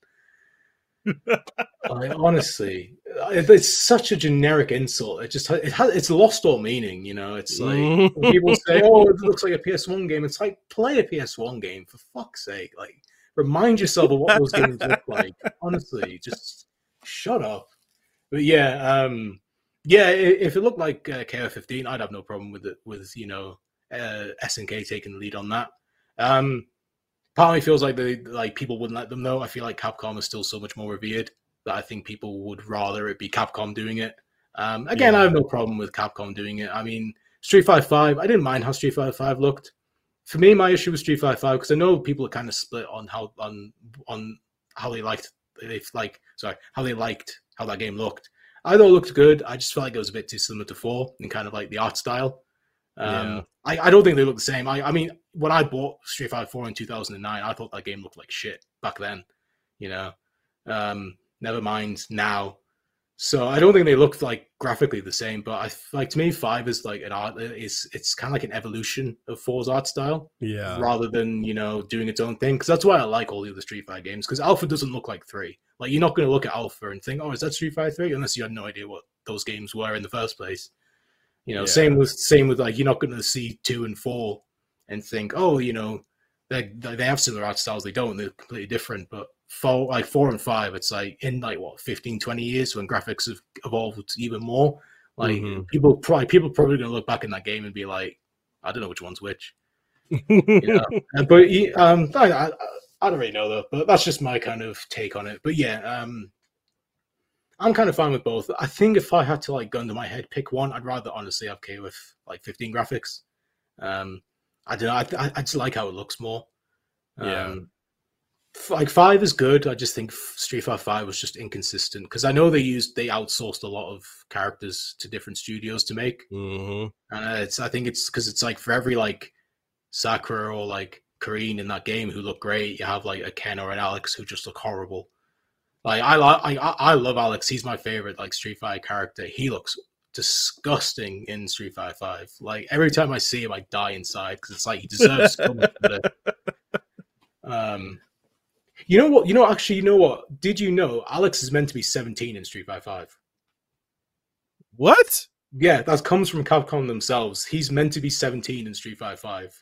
Like, honestly, it's such a generic insult. It just it has it's lost all meaning. You know, it's like when people say, "Oh, it looks like a P S one game." It's like, play a P S one game for fuck's sake. Like, remind yourself of what those games look like. Honestly, just shut up. But yeah, um, yeah. If it looked like uh, K O F fifteen, I'd have no problem with it. With you know, uh, S N K taking the lead on that. Um, Part of me feels like they like people wouldn't let them know. I feel like Capcom is still so much more revered that I think people would rather it be Capcom doing it. Um, again, yeah. I have no problem with Capcom doing it. I mean, Street Fighter five, I didn't mind how Street Fighter five looked. For me, my issue with Street Fighter five, because I know people are kind of split on how on on how they liked they like sorry how they liked how that game looked. I thought it looked good. I just felt like it was a bit too similar to four in kind of like the art style. Um, yeah. I, I don't think they look the same. I, I mean, when I bought Street Fighter four in two thousand nine, I thought that game looked like shit back then, you know. Um, never mind now. So I don't think they look like graphically the same. But I like to me, five is like an art. Is it's kind of like an evolution of four's art style, yeah. Rather than you know doing its own thing. Because that's why I like all the other Street Fighter games. Because Alpha doesn't look like three. Like you're not going to look at Alpha and think, oh, is that Street Fighter three? Unless you had no idea what those games were in the first place. You know, yeah. same with same with like you're not going to see two and four and think, oh, you know, they they have similar art styles. They don't. They're completely different. But four, like four and five, it's like in like what fifteen, twenty years when graphics have evolved even more. Like mm-hmm. people probably people probably going to look back in that game and be like, I don't know which one's which. You know? But um, I, I I don't really know though. But that's just my kind of take on it. But yeah, um. I'm kind of fine with both. I think if I had to like gun to my head, pick one, I'd rather honestly have K O F like fifteen graphics. Um, I don't know. I, I just like how it looks more. Yeah. Um, like five is good. I just think Street Fighter five was just inconsistent because I know they used they outsourced a lot of characters to different studios to make, mm-hmm. and it's I think it's because it's like for every like Sakura or like Karine in that game who look great, you have like a Ken or an Alex who just look horrible. Like I, I, I love Alex. He's my favorite, like Street Fighter character. He looks disgusting in Street Fighter Five. Like every time I see him, I die inside because it's like he deserves so much better. Um, you know what? You know, actually, you know what? Did you know Alex is meant to be seventeen in Street Fighter Five? What? Yeah, that comes from Capcom themselves. He's meant to be seventeen in Street Fighter Five.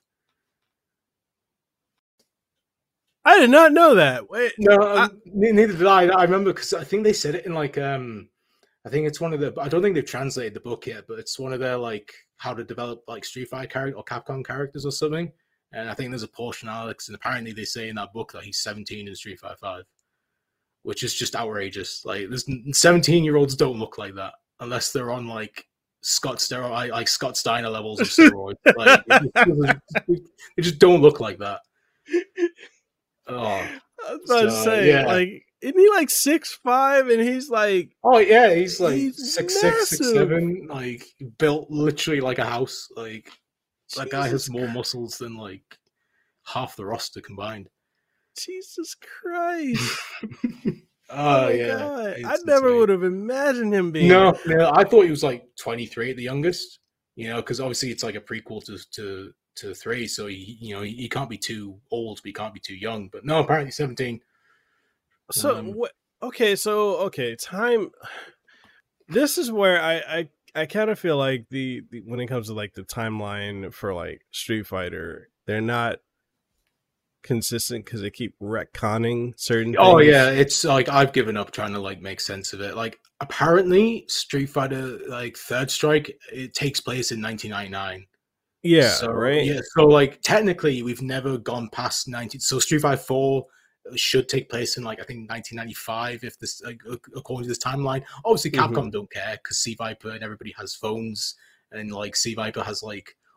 I did not know that. Wait, no, I, um, neither did I. I remember because I think they said it in like um, I think it's one of the. I don't think they've translated the book yet, but it's one of their like how to develop like Street Fighter character or Capcom characters or something. And I think there's a portion of Alex, and apparently they say in that book that he's seventeen in Street Fighter Five, which is just outrageous. Like, there's seventeen-year-olds don't look like that unless they're on like Scott steroid, like Scott Steiner levels of steroids. Like, they just don't look like that. Oh, I was about so, to say, yeah. like, isn't he like six five and he's like, oh yeah, he's like he's six six, six seven, like built literally like a house. Like Jesus that guy has more muscles than like half the roster combined. Jesus Christ! Oh, oh yeah, God. it's I never insane. would have imagined him being. No, no, I thought he was like twenty-three at the youngest. You know, because obviously it's like a prequel to to. to three, so he, you know, he, he can't be too old, but he can't be too young. But no, apparently seventeen. So um, what? Okay, so okay, time. This is where I I, I kind of feel like the, the when it comes to like the timeline for like Street Fighter, they're not consistent because they keep retconning certain. Oh things. yeah, it's like I've given up trying to like make sense of it. Like apparently, Street Fighter like Third Strike it takes place in nineteen ninety-nine. Yeah, so, right. Yeah, so like technically we've never gone past nineteen. So Street Fighter Four should take place in like I think nineteen ninety-five if this like, according to this timeline. Obviously, Capcom mm-hmm. don't care because C Viper and everybody has phones, and like C Viper has like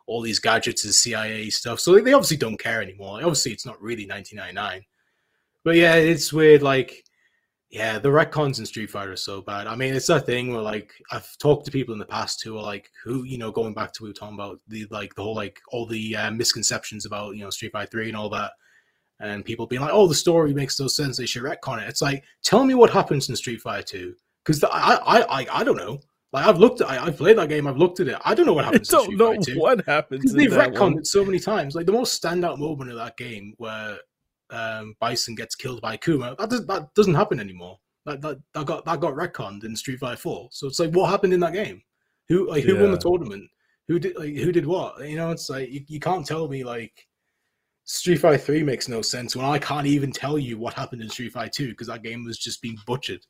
all these gadgets is C I A stuff. So they obviously don't care anymore. Obviously, it's not really nineteen ninety-nine. But yeah, it's weird. Like, yeah, the retcons in Street Fighter are so bad. I mean, it's that thing where, like, I've talked to people in the past who are like, who, you know, going back to what we were talking about, the, like, the whole, like, all the uh, misconceptions about, you know, Street Fighter three and all that. And people being like, oh, the story makes no sense. They should retcon it. It's like, tell me what happens in Street Fighter two. Because I, I, I, I don't know. Like, I've looked at, I, I've played that game. I've looked at it. I don't know what happens. I don't in Street know Fighter two. what happens. Because they've retconned one. it so many times. Like, the most standout moment of that game where um, Bison gets killed by Kuma, that, does, that doesn't happen anymore. That, that that got that got retconned in Street Fighter four. So it's like, what happened in that game? Who like who yeah. won the tournament? Who did like who did what? You know, it's like you, you can't tell me like Street Fighter three makes no sense when I can't even tell you what happened in Street Fighter two because that game was just being butchered.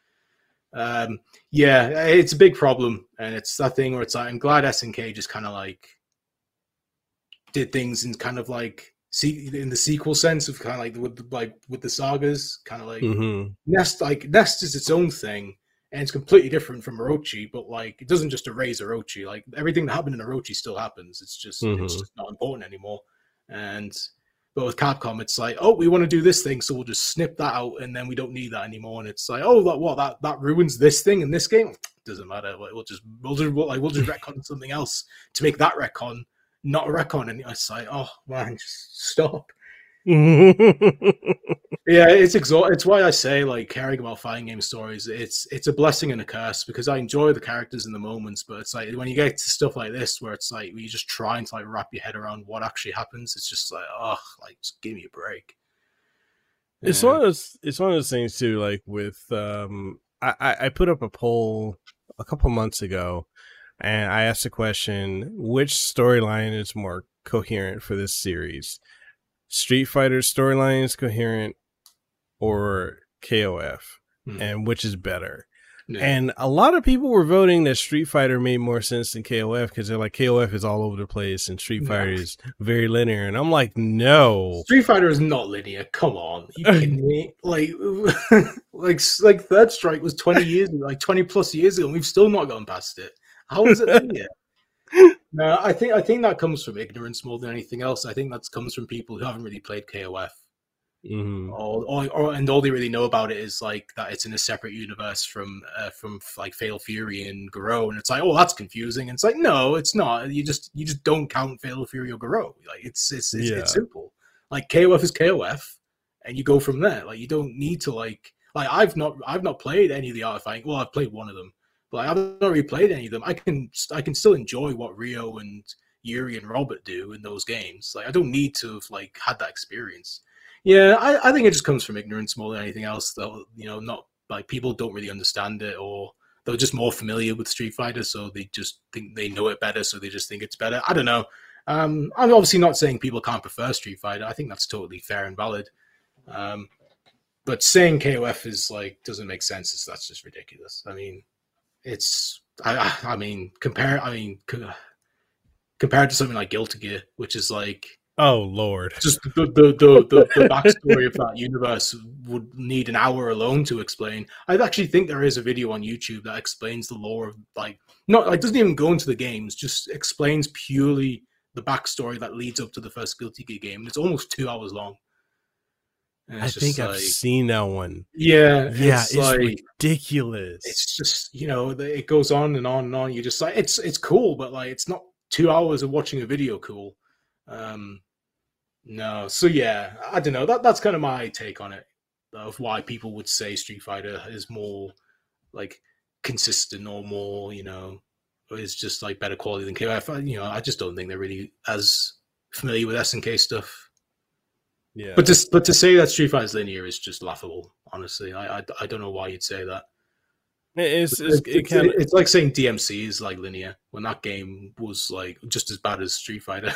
Um, yeah, it's a big problem, and it's that thing where it's like I'm glad S N K just kind of like did things in kind of like see in the sequel sense of kind of like with the, like with the sagas, kind of like mm-hmm. Nest. Like Nest is its own thing, and it's completely different from Orochi. But like it doesn't just erase Orochi. Like everything that happened in Orochi still happens. It's just mm-hmm. it's just not important anymore. And but with Capcom, it's like, oh, we want to do this thing, so we'll just snip that out, and then we don't need that anymore. And it's like, oh, that what that that ruins this thing in this game. Doesn't matter. Like, we'll just we'll just like we'll just retcon something else to make that retcon not a retcon. And it's like, oh man, just stop. Yeah, it's exhausting. It's why I say like caring about fighting game stories. It's it's a blessing and a curse because I enjoy the characters in the moments, but it's like when you get to stuff like this where it's like you're just trying to like wrap your head around what actually happens. It's just like, oh, like just give me a break. It's Yeah. one of those. It's one of those things too. Like with, um, I I put up a poll a couple months ago, and I asked the question: which storyline is more coherent for this series? Street Fighter's storyline is coherent, or K O F, Hmm. and which is better? Yeah. And a lot of people were voting that Street Fighter made more sense than K O F because they're like, K O F is all over the place and Street No. Fighter is very linear. And I'm like, no. Street Fighter is not linear. Come on, you kidding me? Like, like, like Third Strike was twenty years, like twenty plus years ago, and we've still not gone past it. How is it linear? No, I think I think that comes from ignorance more than anything else. I think that comes from people who haven't really played K O F, Mm-hmm. or, or, or and all they really know about it is like that it's in a separate universe from uh, from like Fatal Fury and Garou, and it's like, oh, that's confusing. And it's like, no, it's not. You just you just don't count Fatal Fury or Garou. Like it's it's it's, Yeah. it's simple. Like K O F is K O F, and you go from there. Like you don't need to like like I've not I've not played any of the art fighting. Well, I've played one of them. But I've not really played any of them. I can I can still enjoy what Rio and Yuri and Robert do in those games. Like I don't need to have like had that experience. Yeah, I, I think it just comes from ignorance more than anything else. Though you know, not like people don't really understand it, or they're just more familiar with Street Fighter, so they just think they know it better, so they just think it's better. I don't know. Um, I'm obviously not saying people can't prefer Street Fighter. I think that's totally fair and valid. Um, but saying K O F is like doesn't make sense. It's, that's just ridiculous. I mean. It's, I, I mean, compare, I mean, co- compared to something like Guilty Gear, which is like, Oh, Lord. just the, the, the, the, the backstory of that universe would need an hour alone to explain. I actually think there is a video on YouTube that explains the lore of, like, not, like, doesn't even go into the games, just explains purely the backstory that leads up to the first Guilty Gear game. It's almost two hours long. And I it's think just I've like- seen that one. Yeah. Yeah, it's it's like, ridiculous. it's just, you know, it goes on and on and on. You just like, it's it's cool, but like it's not two hours of watching a video cool. Um no, so yeah, I don't know. That that's kind of my take on it, of why people would say Street Fighter is more like consistent or more, you know, or is just like better quality than K O F. You know, I just don't think they're really as familiar with S N K stuff. Yeah. But to but to say that Street Fighter is linear is just laughable. Honestly, I I, I don't know why you'd say that. it's, it's, It's, it it's, kind of, it's like saying D M C is like linear when that game was like just as bad as Street Fighter.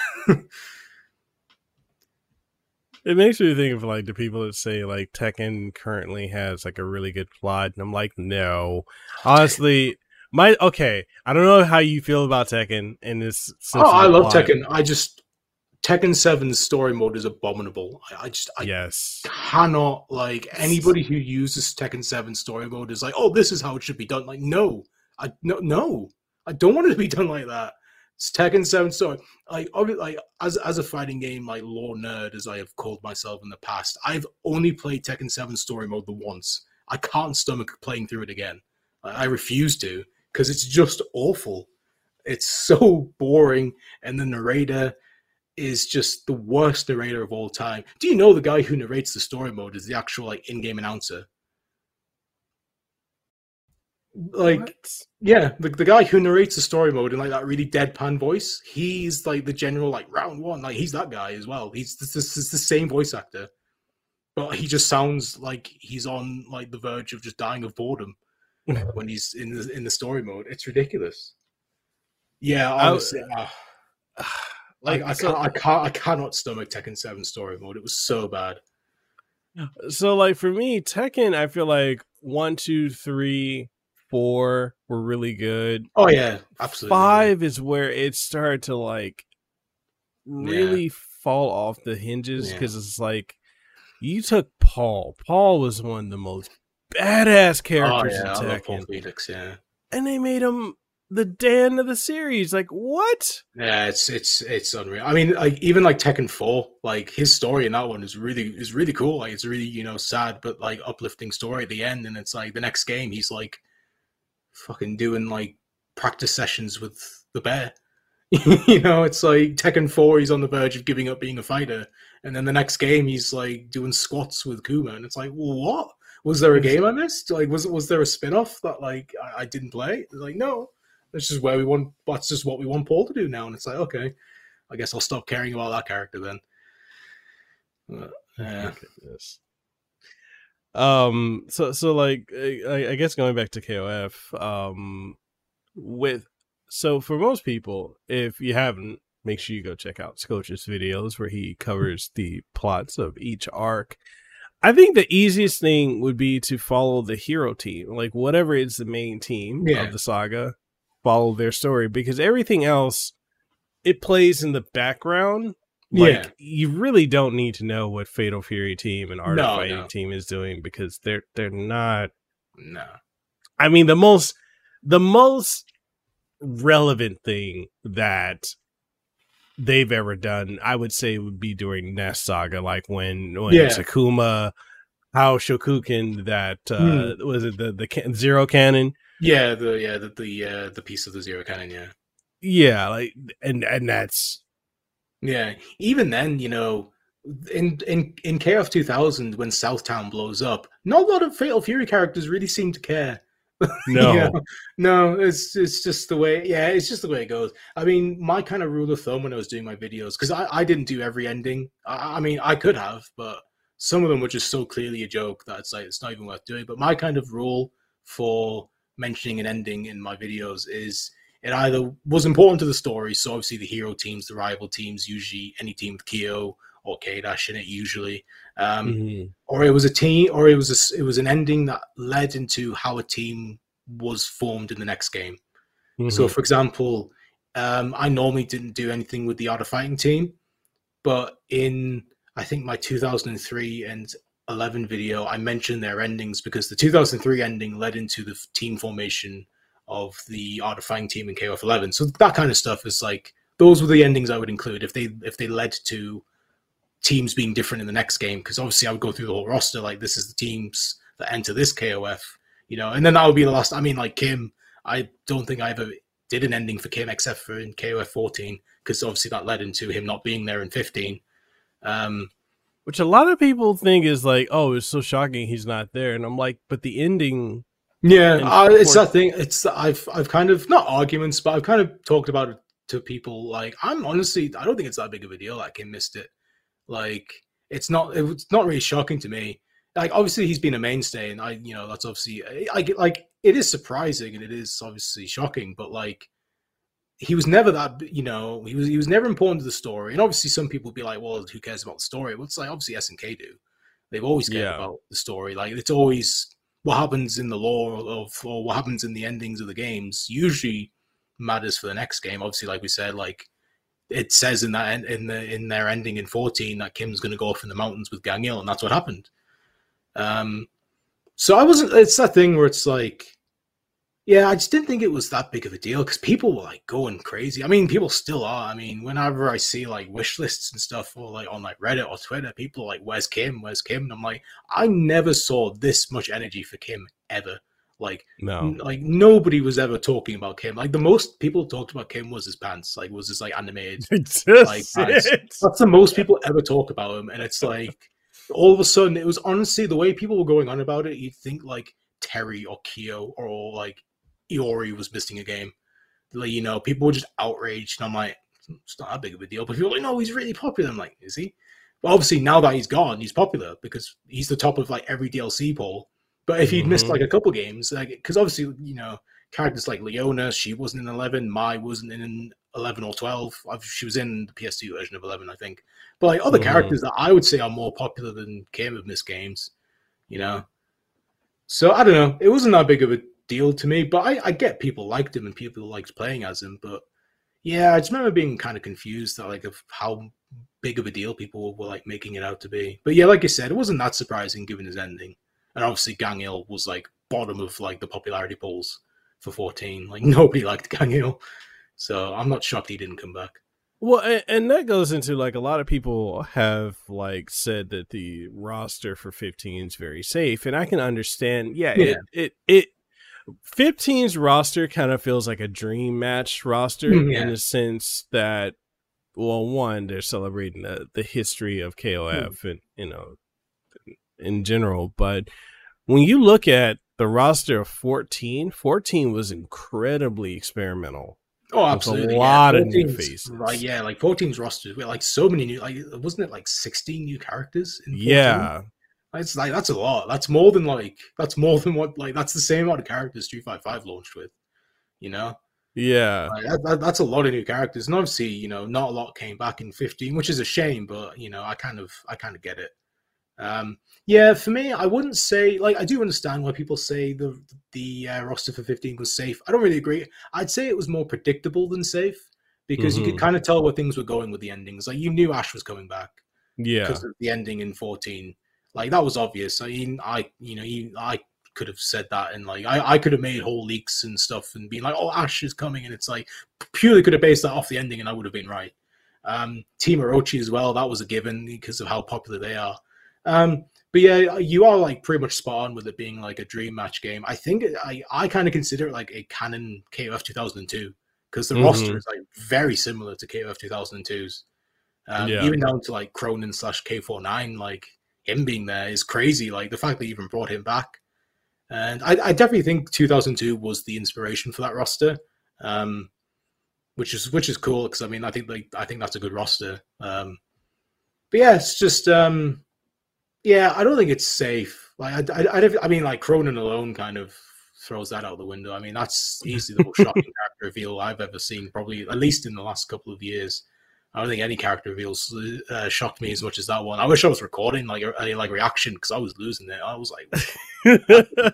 it makes me think of like the people that say like Tekken currently has like a really good plot. And I'm like, no, honestly, my, okay. I don't know how you feel about Tekken in this. oh, I love plot. Tekken. I just Tekken seven's story mode is abominable. I, I just I Yes. cannot like anybody who uses Tekken seven story mode is like, oh, this is how it should be done. Like, no, I no no, I don't want it to be done like that. Tekken seven story. Like, obviously, like as as a fighting game like lore nerd, as I have called myself in the past, I've only played Tekken seven story mode the once. I can't stomach playing through it again. I, I refuse to because it's just awful. It's so boring, and the narrator is just the worst narrator of all time. Do you know the guy who narrates the story mode is the actual like in-game announcer? Like, what? yeah, the, the guy who narrates the story mode in like that really deadpan voice, he's like the general like round one, like he's that guy as well. He's this, this is the same voice actor, but he just sounds like he's on like the verge of just dying of boredom when he's in the in the story mode. It's ridiculous. Yeah, honestly, I, uh, like I can't, I can't, I cannot stomach Tekken seven story mode. It was so bad. So, like for me, Tekken, I feel like one, two, three. Four were really good. Oh yeah, absolutely. Five is where it started to like really yeah. fall off the hinges because yeah. it's like you took Paul. Paul was one of the most badass characters oh, yeah, in Tekken. I love Tekken. Paul Felix, yeah. And they made him the Dan of the series. Like what? Yeah, it's it's it's unreal. I mean, like even like Tekken four, like his story in that one is really is really cool. Like it's really you know sad but like uplifting story at the end. And it's like the next game he's like fucking doing like practice sessions with the bear. You know, it's like Tekken four, he's on the verge of giving up being a fighter, and then the next game he's like doing squats with Kuma, and it's like, well, what? Was there a game I missed? Like, was was there a spin-off that like I, I didn't play? It's like, no, that's just where we want. That's just what we want Paul to do now, and it's like, okay, I guess I'll stop caring about that character then. Uh, yeah. Um, so, so like, I, I guess going back to K O F, um, with, so for most people, if you haven't, make sure you go check out Scotia's videos where he covers the plots of each arc. I think the easiest thing would be to follow the hero team, like whatever is the main team yeah. of the saga, follow their story, because everything else, it plays in the background. Like, yeah. you really don't need to know what Fatal Fury team and Art no, of Fighting no. team is doing because they're they're not. No, I mean the most the most relevant thing that they've ever done, I would say, would be during Nest Saga, like when when yeah. Sakuma, how Shokuken, that uh, mm. was it the the can- Zero Cannon? Yeah, the yeah the the uh, the piece of the Zero Cannon. Yeah, yeah, like and and that's. Yeah, even then, you know, in in in K O F two thousand, when Southtown blows up, not a lot of Fatal Fury characters really seem to care. No, you know? no, it's it's just the way. Yeah, it's just the way it goes. I mean, my kind of rule of thumb when I was doing my videos, because I, I didn't do every ending. I, I mean, I could have, but some of them were just so clearly a joke that it's like it's not even worth doing. But my kind of rule for mentioning an ending in my videos is, it either was important to the story, so obviously the hero teams, the rival teams, usually any team with Kyo or K-Dash in it, usually, um, mm-hmm. or it was a team, or it was a, it was an ending that led into how a team was formed in the next game. Mm-hmm. So, for example, um, I normally didn't do anything with the Art of Fighting team, but in I think my two thousand three and eleven video, I mentioned their endings because the two thousand three ending led into the team formation of the Art of Fighting team in K O F eleven. So that kind of stuff is like, those were the endings I would include if they if they led to teams being different in the next game, because obviously I would go through the whole roster, like this is the teams that enter this K O F, you know, and then that would be the last. I mean, like Kim, I don't think I ever did an ending for Kim except for in K O F fourteen, because obviously that led into him not being there in fifteen. Um, Which a lot of people think is like, oh, it's so shocking he's not there. And I'm like, but the ending... Yeah, uh, it's that thing. It's I've I've kind of not arguments, but I've kind of talked about it to people. Like, I'm honestly, I don't think it's that big of a deal. Like, Kim missed it. Like, it's not. It's not really shocking to me. Like, obviously, he's been a mainstay, and I, you know, that's obviously. I get like it is surprising, and it is obviously shocking. But like, he was never that. You know, he was he was never important to the story. And obviously, some people would be like, well, who cares about the story? Well, it's like obviously S N K do. They've always cared yeah. about the story. Like, it's always. What happens in the lore of, or what happens in the endings of the games usually matters for the next game. Obviously, like we said, like it says in that in the in their ending in fourteen that Kim's going to go off in the mountains with Gangil, and that's what happened. Um, so I wasn't. It's that thing where it's like, Yeah, I just didn't think it was that big of a deal because people were like going crazy. I mean, people still are. I mean, whenever I see like wish lists and stuff, or like on like Reddit or Twitter, people are like, "Where's Kim? Where's Kim?" And I'm like, I never saw this much energy for Kim ever. Like, no, n- like nobody was ever talking about Kim. Like the most people talked about Kim was his pants. Like, was his like animated just like pants. That's the most people ever talk about him, and it's like all of a sudden, it was honestly the way people were going on about it. You'd think like Terry or Kyo or like Iori was missing a game. Like, you know, people were just outraged. And I'm like, it's not that big of a deal. But people were like, no, he's really popular. I'm like, is he? But obviously, now that he's gone, he's popular because he's the top of like every D L C poll. But if he'd mm-hmm. missed like a couple games, like, because obviously, you know, characters like Leona, she wasn't in eleven. Mai wasn't in eleven or twelve. She was in the P S two version of eleven, I think. But like other mm-hmm. characters that I would say are more popular than Kim have missed games, you know? So I don't know. It wasn't that big of a deal to me, but I, I get people liked him and people liked playing as him. But yeah, I just remember being kind of confused that like of how big of a deal people were like making it out to be. But yeah, like you said, it wasn't that surprising given his ending. And obviously Gangil was like bottom of like the popularity polls for fourteen. Like nobody liked Gangil. So I'm not shocked he didn't come back. Well, and, and that goes into like a lot of people have like said that the roster for fifteen is very safe, and I can understand. Yeah, yeah. it it it fifteen's roster kind of feels like a dream match roster yeah. in the sense that, well, one, they're celebrating the, the history of K O F mm. and you know in general, but when you look at the roster of fourteen, fourteen was incredibly experimental. Oh, absolutely! A lot yeah. of new faces, right? Yeah, like fourteen's roster, we like so many new. Like, wasn't it like sixteen new characters? In fourteen? Yeah, it's like that's a lot. That's more than like that's more than what like that's the same amount of characters Street Fighter Five launched with. You know? Yeah, like, that, that, that's a lot of new characters, and obviously, you know, not a lot came back in fifteen, which is a shame. But you know, I kind of, I kind of get it. Um, yeah, for me, I wouldn't say like I do understand why people say the the uh, roster for fifteen was safe. I don't really agree. I'd say it was more predictable than safe because mm-hmm. you could kind of tell where things were going with the endings. Like you knew Ash was coming back, yeah, because of the ending in fourteen. Like that was obvious. I mean, I you know, you, I could have said that, and like I, I could have made whole leaks and stuff and been like, oh, Ash is coming, and it's like purely could have based that off the ending, and I would have been right. Um, Team Orochi as well. That was a given because of how popular they are. Um, but yeah, you are like pretty much spot on with it being like a dream match game. I think it, I, I kind of consider it like a canon K O F two thousand two because the mm-hmm. roster is like very similar to K O F two thousand two's. Um, yeah. Even down to like Cronin slash K forty-nine, like him being there is crazy. Like the fact that they even brought him back. And I, I definitely think two thousand two was the inspiration for that roster, um, which is which is cool because I mean I think like I think that's a good roster. Um, but yeah, it's just. Um, Yeah, I don't think it's safe. Like, I, I, I mean, like Cronin alone kind of throws that out the window. I mean, that's easily the most shocking character reveal I've ever seen, probably at least in the last couple of years. I don't think any character reveals uh, shocked me as much as that one. I wish I was recording like a, a like reaction because I was losing it. I was like,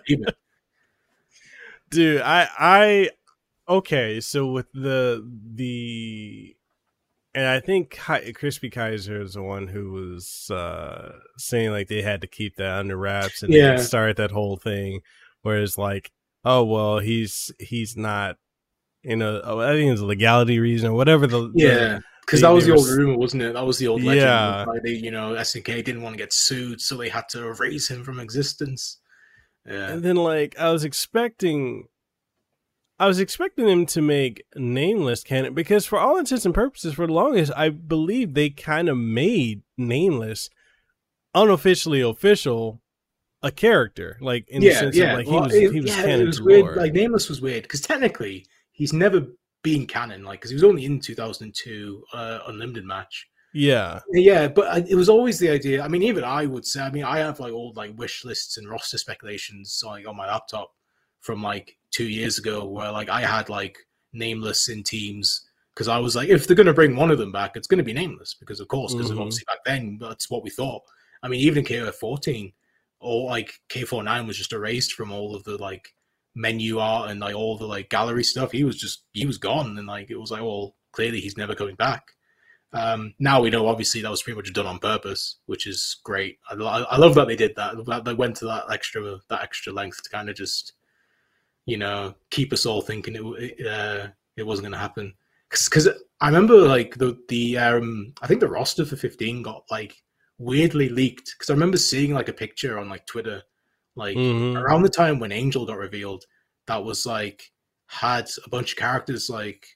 dude, I, I, okay, so with the the. And I think Crispy Kaiser is the one who was uh, saying like they had to keep that under wraps and yeah. start that whole thing. Whereas like, oh well, he's he's not, you know, I think it's a legality reason or whatever. The yeah, because that was the old rumor, wasn't it? That was the old legend. Yeah, like they, you know, S N K didn't want to get sued, so they had to erase him from existence. Yeah, and then like I was expecting. I was expecting them to make Nameless canon because for all intents and purposes, for the longest, I believe they kind of made Nameless unofficially official a character, like in yeah, the sense yeah. of like well, he was it, he was yeah, canon it was to weird. lore. Like Nameless was weird because technically he's never been canon, like because he was only in two thousand two uh, Unlimited match. Yeah, yeah, but it was always the idea. I mean, even I would say. I mean, I have like old like wish lists and roster speculations like on my laptop from like two years ago where like I had like Nameless in teams because I was like, if they're going to bring one of them back, it's going to be Nameless because of course, because mm-hmm. obviously back then that's what we thought. I mean, even in K O F fourteen or like K forty-nine was just erased from all of the like menu art and like all the like gallery stuff. He was just, he was gone. And like, it was like, well, clearly he's never coming back. Um, now we know obviously that was pretty much done on purpose, which is great. I, I love that they did that. That they went to that extra, that extra length to kind of just, you know, keep us all thinking it uh, it wasn't going to happen. Because I remember like the the um I think the roster for fifteen got like weirdly leaked, because I remember seeing like a picture on like Twitter, like mm-hmm. around the time when Angel got revealed, that was like had a bunch of characters like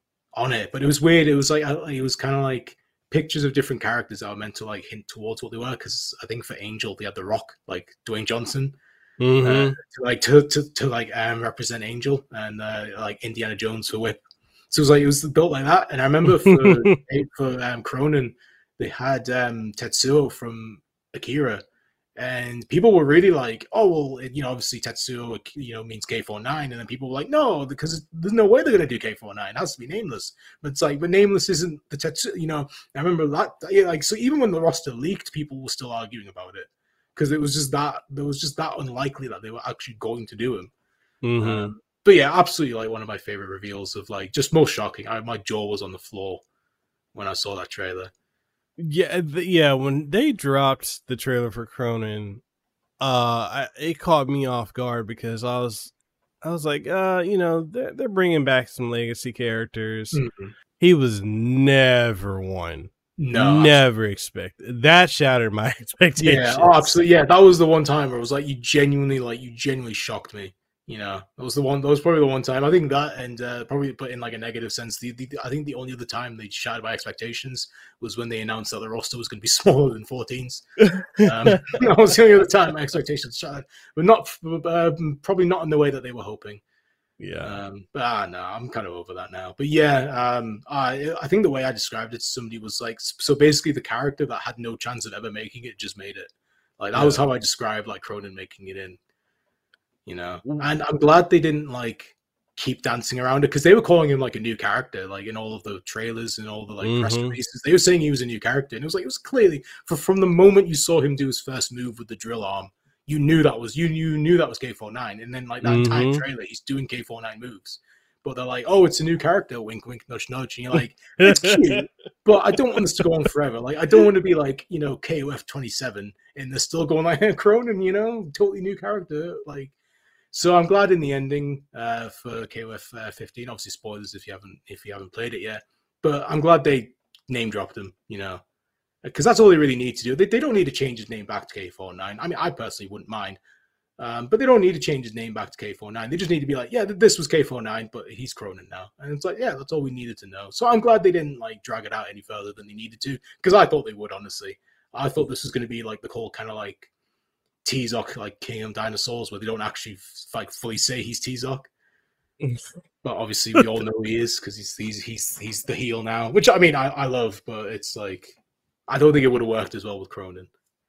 on it, but it was weird. It was like it was kind of like pictures of different characters that were meant to like hint towards what they were. Because I think for Angel they had The Rock, like Dwayne Johnson, mm-hmm. uh, to, like to to to like um, represent Angel, and uh, like Indiana Jones for Whip. So it was like it was built like that. And I remember for for um, Cronin, they had um, Tetsuo from Akira, and people were really like, "Oh well, you know, obviously Tetsuo, you know, means K forty-nine," and then people were like, "No, because there's no way they're gonna do K forty-nine. It has to be Nameless." But it's like, but Nameless isn't the Tetsuo. You know, I remember that. Yeah, like so, even when the roster leaked, people were still arguing about it because it was just that there was just that unlikely that they were actually going to do him. Mm-hmm. Um, But yeah, absolutely, like one of my favorite reveals of like just most shocking. I, my jaw was on the floor when I saw that trailer. Yeah, the, yeah. When they dropped the trailer for Cronin, uh, I, it caught me off guard because I was, I was like, uh, you know, they're they're bringing back some legacy characters. Mm-hmm. He was never one. No, never expected. That shattered my expectations. Yeah, oh, absolutely. Yeah, that was the one time where it was like you genuinely, like you genuinely shocked me. You know, that was the one. That was probably the one time. I think that, and uh, probably put in like a negative sense. The, the I think the only other time they shattered my expectations was when they announced that the roster was going to be smaller than fourteens. Um, that was the only other time my expectations shattered, but not uh, probably not in the way that they were hoping. Yeah. Um, but ah, no, I'm kind of over that now. But yeah, um, I I think the way I described it to somebody was like, so basically the character that had no chance of ever making it just made it. Like that yeah. was how I described like Cronin making it in. You know, and I'm glad they didn't like keep dancing around it, because they were calling him like a new character, like in all of the trailers and all the like mm-hmm. press releases. They were saying he was a new character, and it was like it was clearly for, from the moment you saw him do his first move with the drill arm, you knew that was you you knew that was K forty-nine, and then like that mm-hmm. entire trailer, he's doing K forty-nine moves. But they're like, oh, it's a new character, wink, wink, nudge, nudge, and you're like, it's cute, but I don't want this to go on forever. Like, I don't want to be like, you know, K O F twenty-seven, and they're still going like Cronin, you know, totally new character, like. So I'm glad in the ending uh, for K O F uh, fifteen. Obviously, spoilers if you haven't if you haven't played it yet. But I'm glad they name dropped him, you know, because that's all they really need to do. They they don't need to change his name back to K forty-nine. I mean, I personally wouldn't mind, um, but they don't need to change his name back to K forty-nine. They just need to be like, yeah, this was K forty-nine, but he's Cronin now, and it's like, yeah, that's all we needed to know. So I'm glad they didn't like drag it out any further than they needed to, because I thought they would. Honestly, I thought this was going to be like the whole kind of like T-Zoc, like King of Dinosaurs, where they don't actually like fully say he's T-Zoc. But obviously we all know he is, because he's he's he's he's the heel now, which I mean I, I love, but it's like I don't think it would have worked as well with Cronin.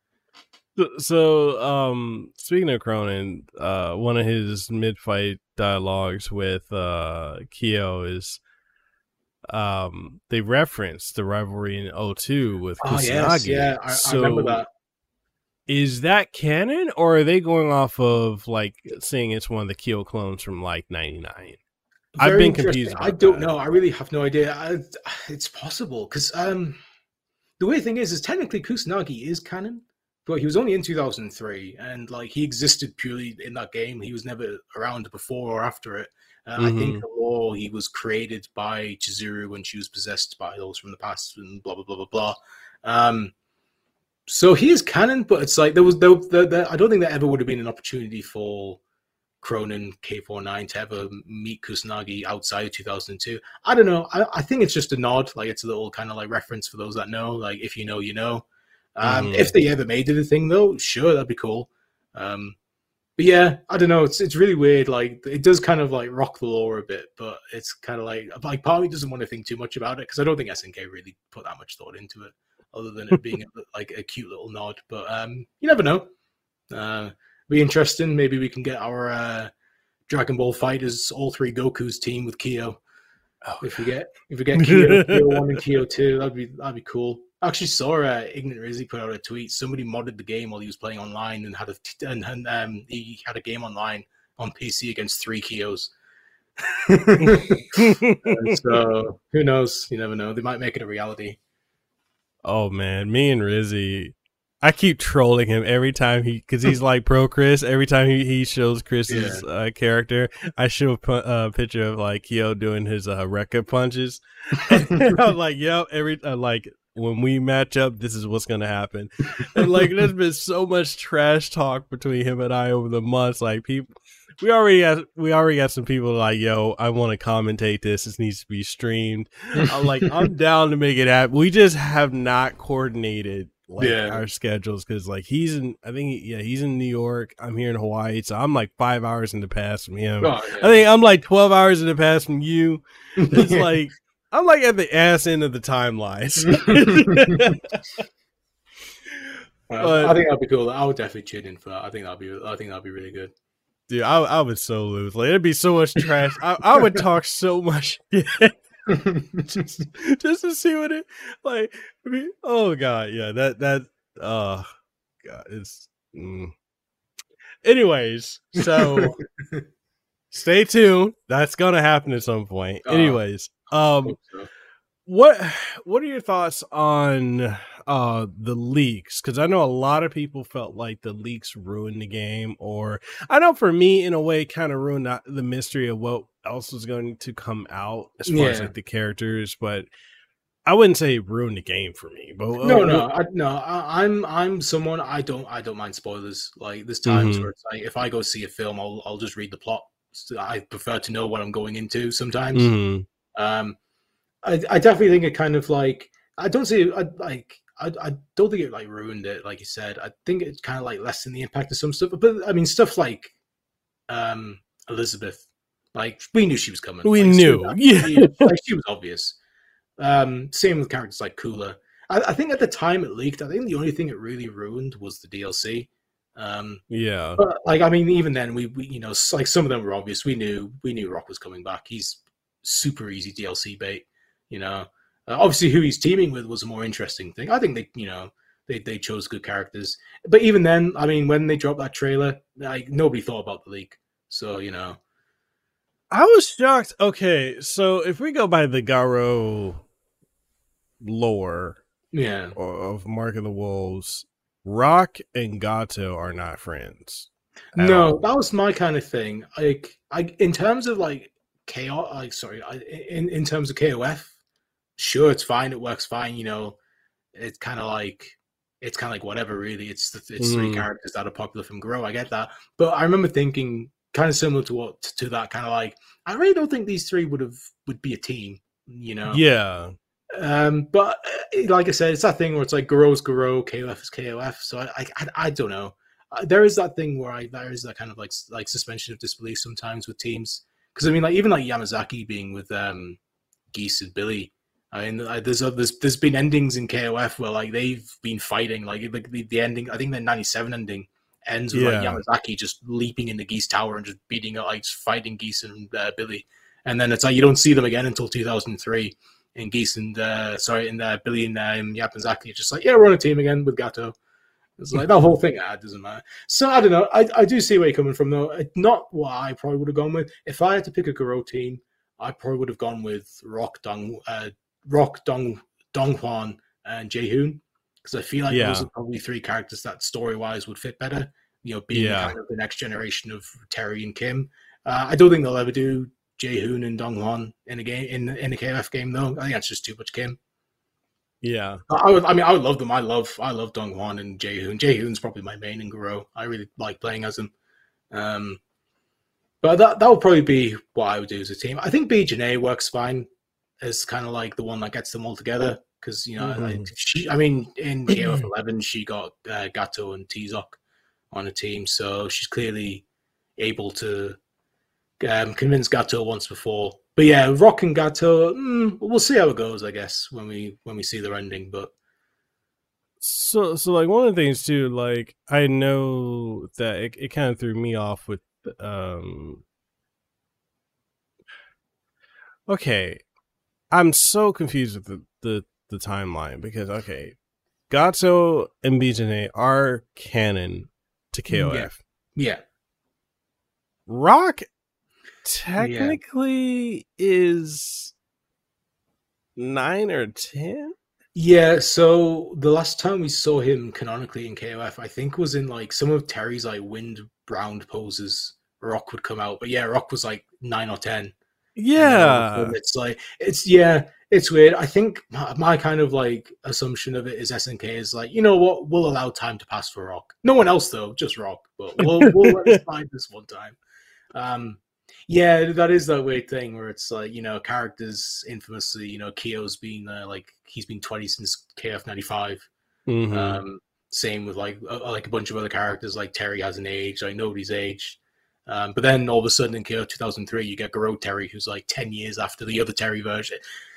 So um speaking of Cronin, uh one of his mid-fight dialogues with uh Kyo is um they referenced the rivalry in oh two with Kusanagi. Oh, yes, yeah, I, so, I remember that. Is that canon, or are they going off of like saying it's one of the Kyo clones from like ninety-nine? I've been confused. I don't that. know. I really have no idea. I, it's possible, because um, the weird thing is, is technically Kusanagi is canon, but he was only in two thousand three, and like he existed purely in that game. He was never around before or after it. Uh, mm-hmm. I think the lore, he was created by Chizuru when she was possessed by those from the past, and blah blah blah blah blah. Um, So he is canon, but it's like there was there, there, there, I don't think there ever would have been an opportunity for Cronin K forty-nine to ever meet Kusanagi outside of two thousand two. I don't know. I, I think it's just a nod, like it's a little kind of like reference for those that know. Like if you know, you know. Um, mm. If they ever made it a thing, though, sure, that'd be cool. Um, but yeah, I don't know. It's it's really weird. Like it does kind of like rock the lore a bit, but it's kind of like like part of me doesn't want to think too much about it, because I don't think S N K really put that much thought into it, other than it being a, like a cute little nod. But um, you never know. Uh, be interesting. Maybe we can get our uh, Dragon Ball Fighters, all three Goku's team with Kyo. Oh, if we get if we get Kyo, Kyo one and Kyo two, that'd be that'd be cool. I actually saw uh, Ignorant Rizzy put out a tweet. Somebody modded the game while he was playing online, and had a and, and um, he had a game online on P C against three Kyos. So who knows? You never know. They might make it a reality. Oh man, me and Rizzy, I keep trolling him every time he, because he's like pro Chris. Every time he, he shows Chris's yeah. uh, character, I show a uh, picture of like Kyo doing his uh, Rekka punches. And I'm like, yep, every uh, like when we match up, this is what's gonna happen. And like, there's been so much trash talk between him and I over the months. Like people, we already got we already got some people like, yo, I want to commentate this. This needs to be streamed. I'm like, I'm down to make it happen. We just have not coordinated. Like yeah. our schedules, because like he's in, I think he, yeah he's in New York. I'm here in Hawaii, so I'm like five hours in the past from him. Oh, yeah. I think I'm like twelve hours in the past from you. It's like I'm like at the ass end of the timeline. well, I think that'd be cool. I would definitely tune in for that. I think that'd be I think that'd be really good. Dude, I I would so lose. Like it'd be so much trash. I, I would talk so much shit. just, just to see what it like. I mean, oh god, yeah, that that oh god, it's. Mm. Anyways, so stay tuned. That's gonna happen at some point. Uh, Anyways, um, so. what what are your thoughts on uh the leaks? Because I know a lot of people felt like the leaks ruined the game, or I know for me, in a way, kind of ruined the, the mystery of what else was going to come out as far yeah. as like the characters. But I wouldn't say ruin the game for me. But no, uh, no, I, no. I, I'm I'm someone I don't I don't mind spoilers. Like there's times mm-hmm. where it's like if I go see a film, I'll I'll just read the plot. So I prefer to know what I'm going into sometimes. Mm-hmm. Um, I I definitely think it kind of like I don't see I like. I, I don't think it like ruined it, like you said. I think it kind of like lessened the impact of some stuff. But I mean, stuff like um, Elizabeth, like we knew she was coming. We like, knew, so, yeah, like she was obvious. Um, same with characters like Cooler. I, I think at the time it leaked, I think the only thing it really ruined was the D L C. Um, yeah, but like I mean, even then, we, we you know, like some of them were obvious. We knew we knew Rock was coming back. He's super easy D L C bait, you know. Uh, obviously, who he's teaming with was a more interesting thing. I think they, you know, they, they chose good characters. But even then, I mean, when they dropped that trailer, like nobody thought about the leak. So you know, I was shocked. Okay, so if we go by the Garo lore, yeah, of Mark of the Wolves, Rock and Gato are not friends. No, all. That was my kind of thing. Like, I in terms of like K O, like sorry, I, in in terms of K O F. Sure, it's fine. It works fine. You know, it's kind of like it's kind of like whatever. Really, it's it's mm. three characters that are popular from Grow. I get that, but I remember thinking kind of similar to what to that kind of like I really don't think these three would have would be a team. You know, yeah. Um, but like I said, it's that thing where it's like Grow's Grow, K O F is K O F. So I I, I don't know. Uh, there is that thing where I there is that kind of like like suspension of disbelief sometimes with teams because I mean like even like Yamazaki being with um Geese and Billy. I mean, there's a, there's there's been endings in K O F where like they've been fighting, like the, the ending. I think the ninety-seven ending ends with yeah. like Yamazaki just leaping into Geese Tower and just beating up, like just fighting Geese and uh, Billy, and then it's like you don't see them again until two thousand three. And Geese and uh, sorry, and uh, Billy and um, Yamazaki are just like, yeah, we're on a team again with Gato. It's like that whole thing. Ah, it doesn't matter. So I don't know. I I do see where you're coming from though. Not what I probably would have gone with if I had to pick a Garo team. I probably would have gone with Rock Dong. Uh, Rock, Dong, Donghwan, and Jaehoon, because I feel like yeah. those are probably three characters that story-wise would fit better. You know, being yeah. kind of the next generation of Terry and Kim. Uh, I don't think they'll ever do Jaehoon and Donghwan in a game in in a K O F game though. I think that's just too much Kim. Yeah, I would. I mean, I would love them. I love. I love Donghwan and Jaehoon. Jaehoon's probably my main in Garo. I really like playing as him. Um, but that that would probably be what I would do as a team. I think B J A works fine. Is kind of like the one that gets them all together because you know, mm-hmm. like she. I mean, in K O F eleven, she got uh, Gato and Tizok on a team, so she's clearly able to um, convince Gato once before. But yeah, Rock and Gato, mm, we'll see how it goes. I guess when we when we see their ending. But so so like one of the things too, like I know that it, it kind of threw me off with um. Okay. I'm so confused with the, the, the timeline because, okay, Gato and B J A are canon to K O F. Yeah. yeah. Rock technically yeah. is nine or ten? Yeah, so the last time we saw him canonically in K O F, I think was in like some of Terry's like wind round poses. Rock would come out, but yeah, Rock was like nine or ten. Yeah, it's like it's yeah, it's weird. I think my, my kind of like assumption of it is S N K is like, you know what, we'll allow time to pass for Rock. No one else though, just Rock. But we'll we'll let it slide this one time. Um, yeah, that is that weird thing where it's like, you know, characters infamously, you know, Kyo's been uh, like he's been twenty since K F ninety-five. mm-hmm. Um, same with like uh, like a bunch of other characters, like Terry hasn't aged, like nobody's aged. Um, but then all of a sudden in K O F two thousand three, you get Garou Terry, who's like ten years after the other Terry version.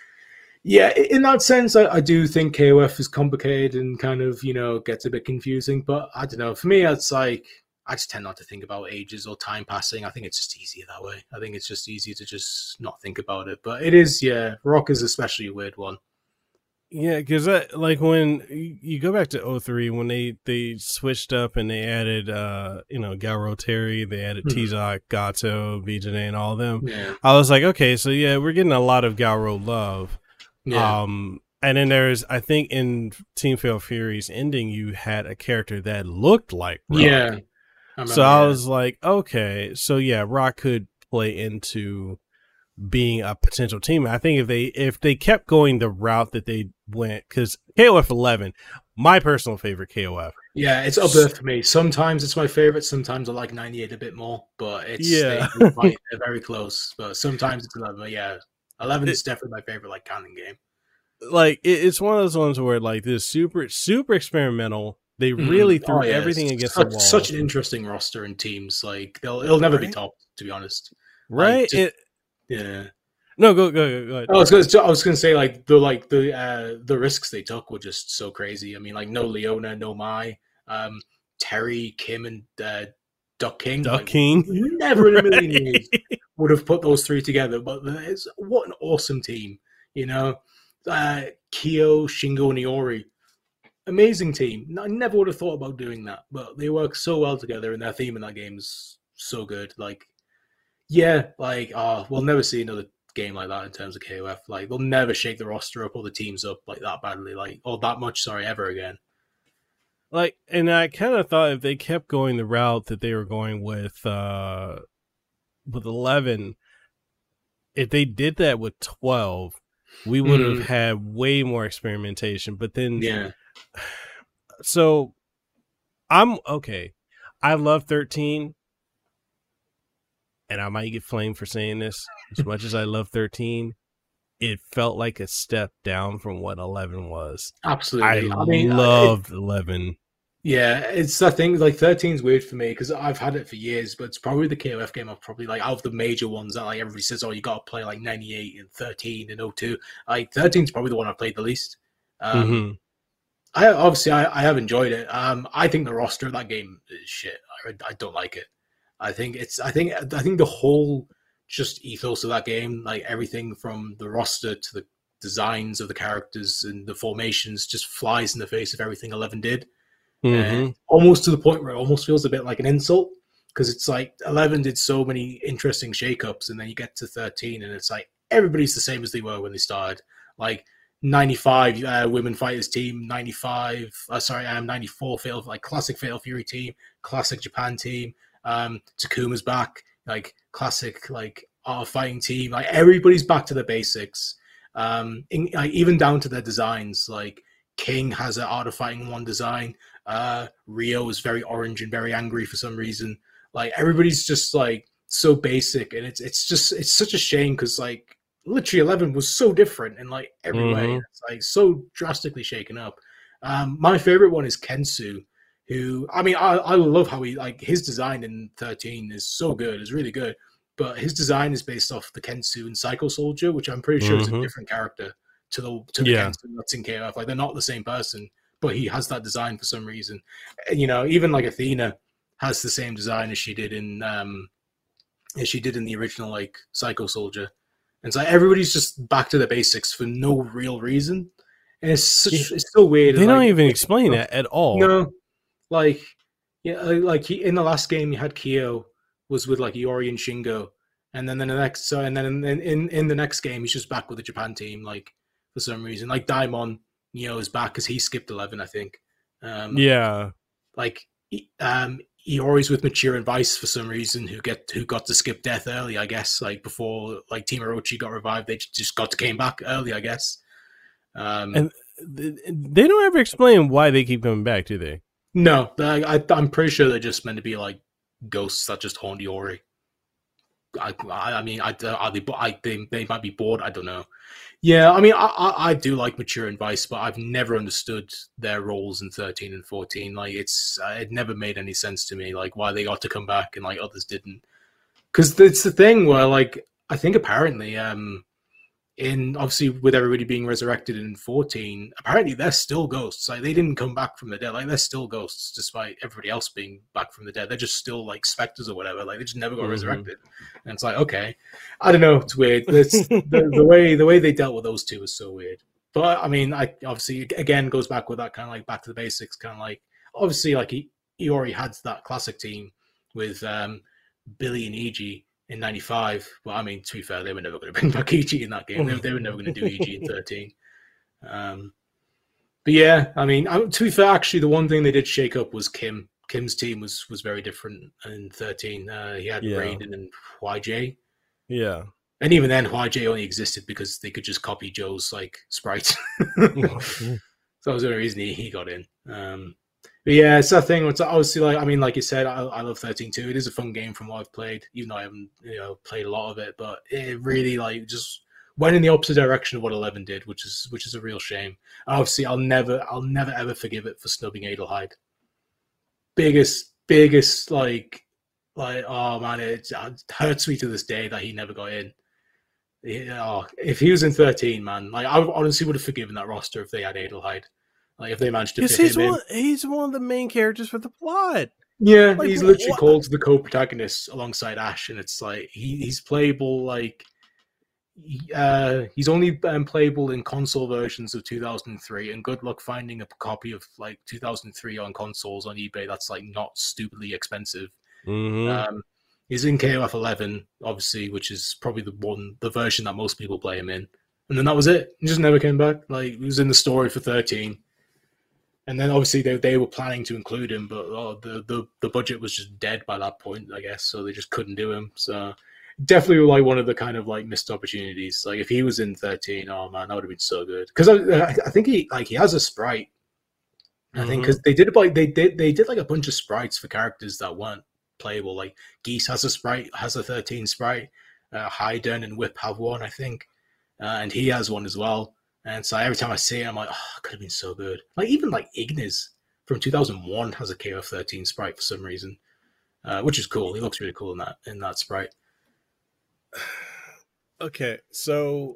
Yeah, in that sense, I, I do think K O F is complicated and kind of, you know, gets a bit confusing. But I don't know. For me, it's like, I just tend not to think about ages or time passing. I think it's just easier that way. I think it's just easier to just not think about it. But it is, yeah, Rock is especially a weird one. Yeah, because like when you go back to oh three, when they, they switched up and they added, uh, you know, Garou Terry, they added mm-hmm. T-Zoc, Gato, V J and all of them. Yeah. I was like, okay, so yeah, we're getting a lot of Garou love. Yeah. Um, and then there's, I think in Team Fatal Fury's ending, you had a character that looked like Rock. Yeah. I so I was like, okay, so yeah, Rock could play into being a potential team. I think if they if they kept going the route that they went, because K O F eleven, my personal favorite K O F. Yeah, it's up there for me. Sometimes it's my favorite. Sometimes I like ninety-eight a bit more, but it's yeah, they, they're very close. But sometimes it's eleven. But yeah, eleven is definitely my favorite like counting game. Like it, it's one of those ones where like this super super experimental. They really mm. threw oh, yeah. everything against such, the wall. Such an interesting roster and teams. Like they'll it'll never right? be topped, to be honest. Right? Like, just, it, yeah. No, go go go ahead. I was going to I was going to say like the like the uh, the risks they took were just so crazy. I mean, like no Leona, no Mai, um, Terry, Kim, and uh, Duck King. Duck like, King. Never in a million years would have put those three together. But it's, what an awesome team, you know. Uh, Kyo, Shingo, and Iori. Amazing team. I never would have thought about doing that, but they work so well together, and their theme in that game is so good. Like, yeah, like, oh, we'll never see another game like that in terms of K O F. Like, they'll never shake the roster up or the teams up like that badly, like, or that much, sorry, ever again. Like, and I kind of thought if they kept going the route that they were going with, uh, with eleven, if they did that with twelve, we would have mm. had way more experimentation. But then, yeah. So, I'm okay. I love thirteen, and I might get flamed for saying this. As much as I love thirteen, it felt like a step down from what eleven was. Absolutely. I, I mean, loved it, eleven. Yeah, it's that thing. Like thirteen's weird for me because I've had it for years, but it's probably the K O F game I've probably like out of the major ones that like everybody says, oh, you got to play like ninety-eight and thirteen and oh two. Like thirteen's probably the one I've played the least. Um, mm-hmm. I obviously I, I have enjoyed it. Um, I think the roster of that game is shit. I, I don't like it. I think it's. I think. I think the whole just ethos of that game, like everything from the roster to the designs of the characters and the formations, just flies in the face of everything eleven did. Mm-hmm. Uh, almost to the point where it almost feels a bit like an insult because it's like eleven did so many interesting shakeups, and then you get to thirteen, and it's like everybody's the same as they were when they started. Like. ninety-five uh, women fighters team, ninety-five, uh, sorry, um, ninety-four fatal, like classic Fatal Fury team, classic Japan team, um, Takuma's back, like classic, like art of fighting team, like everybody's back to the basics, um, in, like, even down to their designs, like King has an art of fighting one design, uh, Rio is very orange and very angry for some reason, like everybody's just like so basic, and it's it's just it's such a shame because like literally eleven was so different in like every mm-hmm. way. It's like so drastically shaken up. Um, my favorite one is Kensu, who I mean I, I love how he like his design in thirteen is so good, it's really good. But his design is based off the Kensu and Psycho Soldier, which I'm pretty sure mm-hmm. is a different character to the to the yeah. Kensu that's in K O F. Like they're not the same person, but he has that design for some reason. And, you know, even like Athena has the same design as she did in um as she did in the original like Psycho Soldier. And so everybody's just back to the basics for no real reason. And it's such, it's so weird. They and, don't like, even explain that at all. No. Like, yeah, like he, in the last game you had Kyo was with like Iori and Shingo. And then in the next so and then in, in in the next game he's just back with the Japan team, like for some reason. Like Daimon Neo is back because he skipped eleven, I think. Um, yeah, like um, Iori's with Mature and Vice for some reason, who get who got to skip death early, I guess. Like before, like Team Orochi got revived, they just got to came back early, I guess. Um, and they don't ever explain why they keep coming back, do they? No, I, I, I'm pretty sure they're just meant to be like ghosts that just haunt Iori. I, I mean, I, are they, I think they might be bored. I don't know. Yeah, I mean, I, I, I do like Mature and Vice, but I've never understood their roles in thirteen and fourteen. Like, it's uh, it never made any sense to me, like why they got to come back and like others didn't. Because it's the thing where, like, I think apparently, um, in obviously with everybody being resurrected in fourteen, apparently they're still ghosts. Like, they didn't come back from the dead. Like, they're still ghosts despite everybody else being back from the dead. They're just still like specters or whatever. Like, they just never got mm-hmm. resurrected. And it's like, okay, I don't know. It's weird. It's, the, the way the way they dealt with those two was so weird. But I mean, I obviously again goes back with that kind of like back to the basics. Kind of like obviously like he, he already had that classic team with um, Billy and E G in ninety-five, but I mean, to be fair, they were never going to bring back E G in that game. They, they were never going to do E G in thirteen. Um, but yeah, I mean, to be fair, actually, the one thing they did shake up was Kim. Kim's team was was very different in thirteen. Uh, he had yeah. Raiden and Y J. Yeah. And even then, Y J only existed because they could just copy Joe's like sprites. So that was the only reason he, he got in. Um, But yeah, it's that thing. It's obviously like I mean, like you said, I, I love thirteen too. It is a fun game from what I've played, even though I haven't you know played a lot of it. But it really like just went in the opposite direction of what eleven did, which is which is a real shame. And obviously, I'll never, I'll never ever forgive it for snubbing Adelheid. Biggest, biggest like, like oh man, it, it hurts me to this day that he never got in. Yeah, oh, if he was in thirteen, man, like I honestly would have forgiven that roster if they had Adelheid. Like if they managed to fit he's him one, in. He's one of the main characters for the plot. Yeah, like, he's literally what? called the co-protagonist alongside Ash, and it's like he, he's playable. Like he, uh, he's only um, playable in console versions of two thousand three, and good luck finding a copy of like two thousand three on consoles on eBay. That's like not stupidly expensive. Mm-hmm. Um, he's in K O F eleven, obviously, which is probably the one, the version that most people play him in, and then that was it. He just never came back. Like he was in the story for thirteen. And then obviously they they were planning to include him, but oh, the, the the budget was just dead by that point, I guess. So they just couldn't do him. So definitely like one of the kind of like missed opportunities. Like if he was in thirteen, oh man, that would have been so good. Because I I think he like he has a sprite. I mm-hmm. think because they did like they did they did like a bunch of sprites for characters that weren't playable. Like Geese has a sprite, has a thirteen sprite. Uh, Hayden and Whip have one, I think, uh, and he has one as well. And so every time I see it, I'm like, oh, it could have been so good. Like even like Ignis from two thousand one has a K O F thirteen sprite for some reason, uh, which is cool. He looks really cool in that in that sprite. Okay, so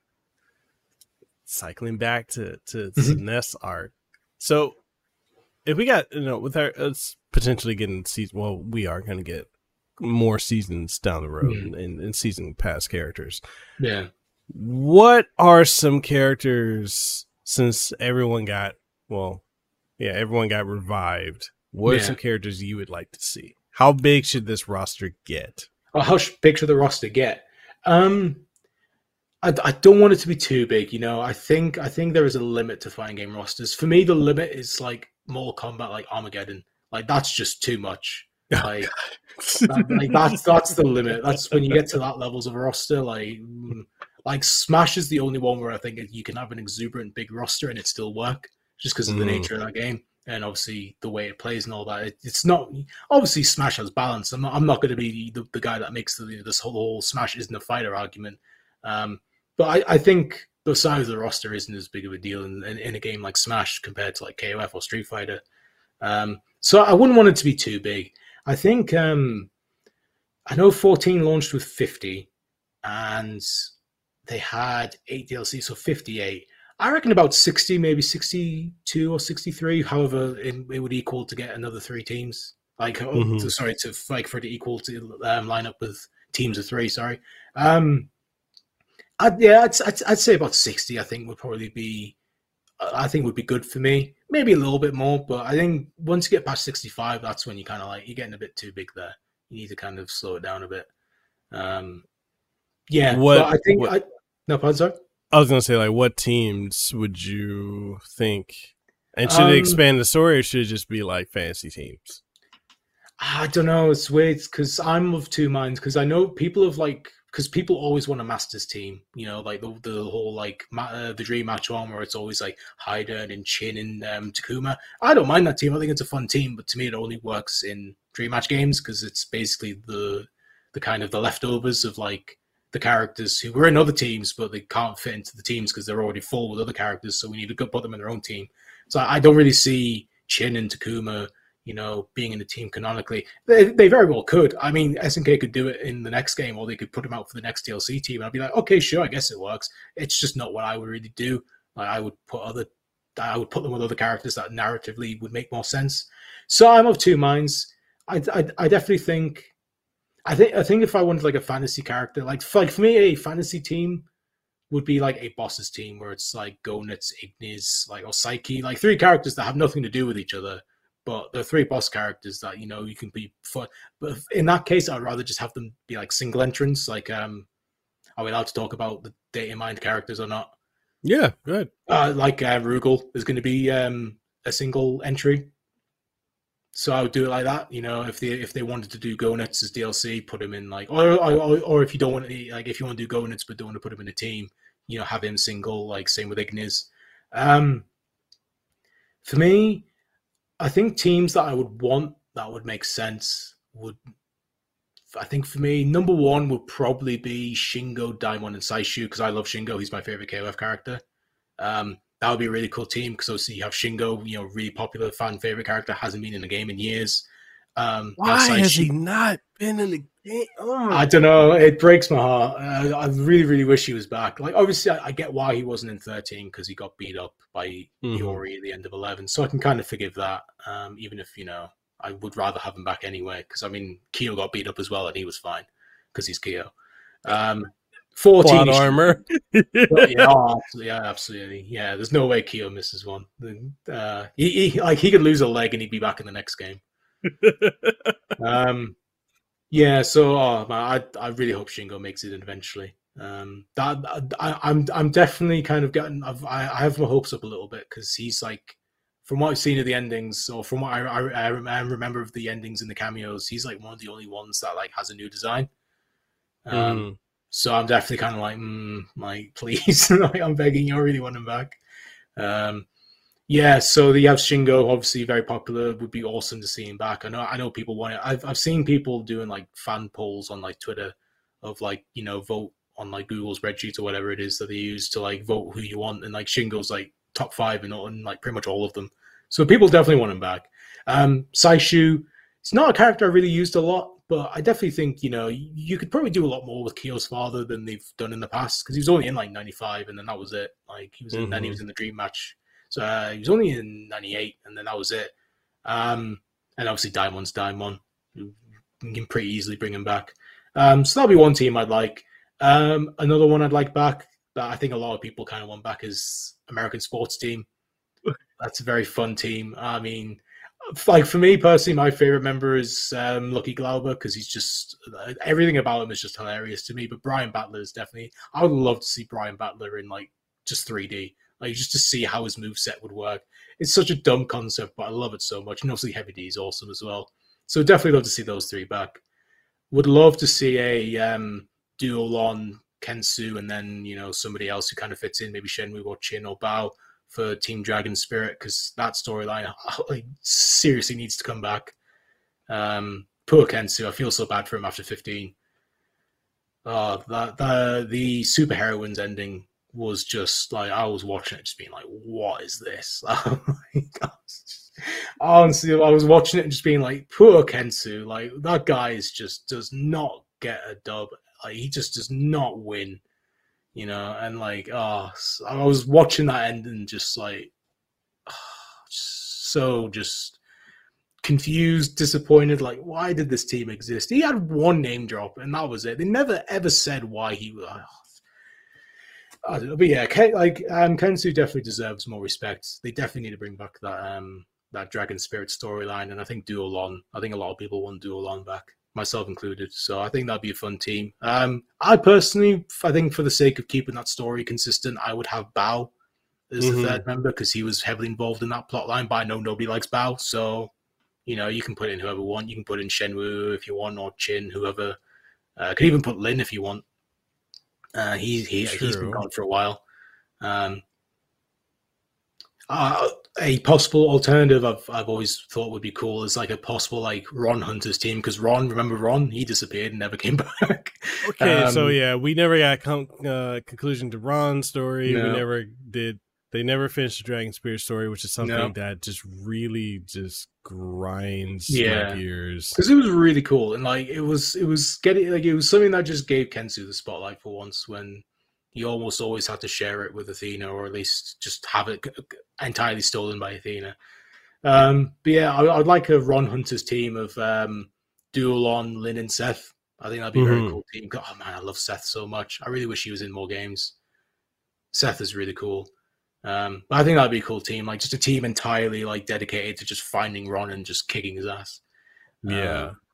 cycling back to to, to Mm-hmm. the N E S art. So if we got you know with our us potentially getting season, well, we are going to get more seasons down the road Mm-hmm. and, and season pass characters. Yeah. What are some characters, since everyone got, well, yeah, everyone got revived, what Yeah. are some characters you would like to see? How big should this roster get? Oh, how big should the roster get? Um, I, I don't want it to be too big, you know. I think I think there is a limit to fighting game rosters. For me, the limit is like Mortal Kombat, like Armageddon. Like that's just too much. Like, that, like that's that's the limit. That's when you get to that levels of a roster. Like, mm, like Smash is the only one where I think you can have an exuberant big roster and it still work, just because of the Mm. nature of that game and obviously the way it plays and all that. It, it's not obviously Smash has balance. I'm not, I'm not going to be the, the guy that makes the, this whole, whole Smash isn't a fighter argument. Um, but I, I think the size of the roster isn't as big of a deal in, in, in a game like Smash compared to like K O F or Street Fighter. Um, so I wouldn't want it to be too big. I think um, I know fourteen launched with fifty, and they had eight D L C, so fifty-eight. I reckon about sixty, maybe sixty-two or sixty-three. However, it, it would equal to get another three teams. Like, mm-hmm. oh, to, sorry, to like for it to equal to um, line up with teams of three. Sorry. Um, I'd, yeah, I'd, I'd, I'd say about sixty. I think would probably be. I think would be good for me. Maybe a little bit more, but I think once you get past sixty-five, that's when you kind of like you're getting a bit too big there. You need to kind of slow it down a bit. Um, yeah, what, but I think what, I no, pardon, sorry. I was gonna say, like, what teams would you think? And should Um, it expand the story, or should it just be like fantasy teams? I don't know. It's weird because I'm of two minds because I know people have like because people always want a Masters team. You know, like the the whole like ma- uh, the Dream Match one where it's always like Haida and Chin and um, Takuma. I don't mind that team. I think it's a fun team, but to me, it only works in Dream Match games because it's basically the the kind of the leftovers of like the characters who were in other teams, but they can't fit into the teams because they're already full with other characters. So we need to go put them in their own team. So I don't really see Chin and Takuma, you know, being in the team canonically. They, they very well could. I mean, S N K could do it in the next game, or they could put them out for the next D L C team. And I'd be like, okay, sure, I guess it works. It's just not what I would really do. Like, I would put other, I would put them with other characters that narratively would make more sense. So I'm of two minds. I, I, I definitely think, I think, I think if I wanted like a fantasy character, like for, like for me, a fantasy team would be like a bosses team where it's like Gonitz, Ignis, like or Psyche, like three characters that have nothing to do with each other. But they're three boss characters that, you know, you can be fun. But in that case, I'd rather just have them be like single entrants. Like, um, are we allowed to talk about the data mined characters or not? Yeah, good. Uh, like uh, Rugal is going to be um, a single entry. So I would do it like that. You know, if they if they wanted to do Gonitz as D L C, put him in like, or or, or if you don't want to, like, if you want to do Gonitz but don't want to put him in a team, you know, have him single. Like same with Ignis. Um, for me, I think teams that I would want that would make sense would, I think for me, number one would probably be Shingo, Daimon, and Saishu because I love Shingo. He's my favorite K O F character. Um, that would be a really cool team because obviously you have Shingo, you know, really popular fan favorite character, hasn't been in the game in years. Um, Why has he not been in the game? Oh. I don't know. It breaks my heart. Uh, I really, really wish he was back. Like, obviously, I, I get why he wasn't in thirteen because he got beat up by mm-hmm. Yori at the end of eleven. So I can kind of forgive that, um, even if, you know, I would rather have him back anyway. Because, I mean, Kyo got beat up as well, and he was fine because he's Kyo. Um, fourteen Plot armor. yeah, oh, absolutely, yeah, absolutely. Yeah, there's no way Kyo misses one. Uh, he, he, like, he could lose a leg and he'd be back in the next game. um, yeah, so oh, man, I I really hope Shingo makes it eventually. Um, that I, I'm I'm definitely kind of getting I've, I I have my hopes up a little bit because he's like, from what I've seen of the endings, or from what I, I I remember of the endings and the cameos, he's like one of the only ones that like has a new design. Um, mm. So I'm definitely kind of like, mm, like please, like, I'm begging you, I really want him back. Um. Yeah, so you have Shingo, obviously very popular. Would be awesome to see him back. I know, I know people want it. I've I've seen people doing like fan polls on like Twitter of like, you know, vote on like Google spreadsheets or whatever it is that they use to like vote who you want, and like Shingo's like top five and, and like pretty much all of them. So people definitely want him back. Um, Saishu, it's not a character I really used a lot, but I definitely think, you know, you could probably do a lot more with Kyo's father than they've done in the past because he was only in like ninety-five and then that was it. Like he was, in, mm-hmm. then he was in the Dream Match. So uh, he was only in ninety-eight, and then that was it. Um, and obviously, Daimon's Daimon. You can pretty easily bring him back. Um, so that'll be one team I'd like. Um, another one I'd like back that I think a lot of people kind of want back is American Sports Team. That's a very fun team. I mean, like for me personally, my favorite member is um, Lucky Glauber because he's just everything about him is just hilarious to me. But Brian Battler is definitely. I would love to see Brian Battler in like just three D. Like, just to see how his moveset would work. It's such a dumb concept, but I love it so much. And obviously Heavy D is awesome as well. So definitely love to see those three back. Would love to see a um, Duolon, Kensu, and then, you know, somebody else who kind of fits in, maybe Shenmue or Chin or Bao for Team Dragon Spirit, because that storyline like, seriously needs to come back. Um, poor Kensu. I feel so bad for him after fifteen. Oh, that, the, the Super Heroines ending was just like, I was watching it just being like, what is this? Honestly, I was watching it and just being like, poor Kensu, like that guy is just does not get a dub. Like he just does not win, you know, and like, oh, I was watching that end and just like, oh, so just confused, disappointed, like, why did this team exist? He had one name drop and that was it. They never ever said why he was. Oh, I don't know, but yeah, Ken, like um, Kensu definitely deserves more respect. They definitely need to bring back that um, that Dragon Spirit storyline, and I think Duolon. I think a lot of people want Duolon back. myself included. So I think that'd be a fun team. Um, I personally, I think for the sake of keeping that story consistent, I would have Bao as mm-hmm. the third member because he was heavily involved in that plot line. But I know nobody likes Bao, so you know you can put in whoever you want. You can put in Shenwu if you want, or Chin, whoever. Uh, could even put Lin if you want. Uh, he he he's been gone for a while. Um, Uh, a possible alternative I've I've always thought would be cool is like a possible like Ron Hunter's team because Ron, remember Ron? He disappeared and never came back. Okay, um, so yeah, we never got con- uh, conclusion to Ron's story. No. We never did. They never finished the Dragon Spear story, which is something no. that just really just grinds yeah. my gears. Because it was really cool and like it was it was getting like it was something that just gave Kensu the spotlight for once when. You almost always have to share it with Athena, or at least just have it entirely stolen by Athena. Um, but yeah, I, I'd like a Ron Hunter's team of um, Dualon, Lin, and Seth. I think that'd be a mm-hmm. very cool team. Oh man, I love Seth so much. I really wish he was in more games. Seth is really cool. Um, but I think that'd be a cool team, like just a team entirely like dedicated to just finding Ron and just kicking his ass. Yeah. Um,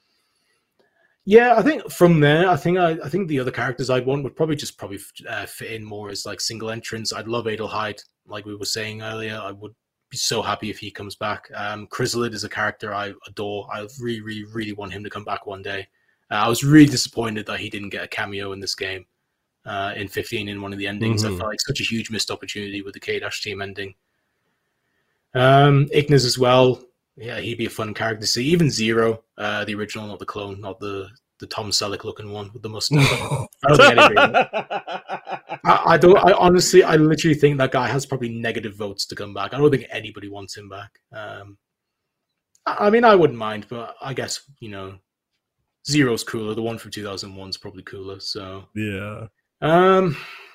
Yeah, I think from there, I think I, I think the other characters I'd want would probably just probably uh, fit in more as like single entrants. I'd love Adelheid, like we were saying earlier. I would be so happy if he comes back. Um, Chrysalid is a character I adore. I really, really, really want him to come back one day. Uh, I was really disappointed that he didn't get a cameo in this game uh, in fifteen in one of the endings. Mm-hmm. I felt like such a huge missed opportunity with the K-Dash team ending. Um, Ignis as well. Yeah, he'd be a fun character to see. Even Zero, uh, the original, not the clone, not the, the Tom Selleck looking one with the mustache. I don't think anybody. I, I don't. I honestly, I literally think that guy has probably negative votes to come back. I don't think anybody wants him back. Um, I, I mean, I wouldn't mind, but I guess you know, Zero's cooler. The one from two thousand one is probably cooler. So yeah. Um.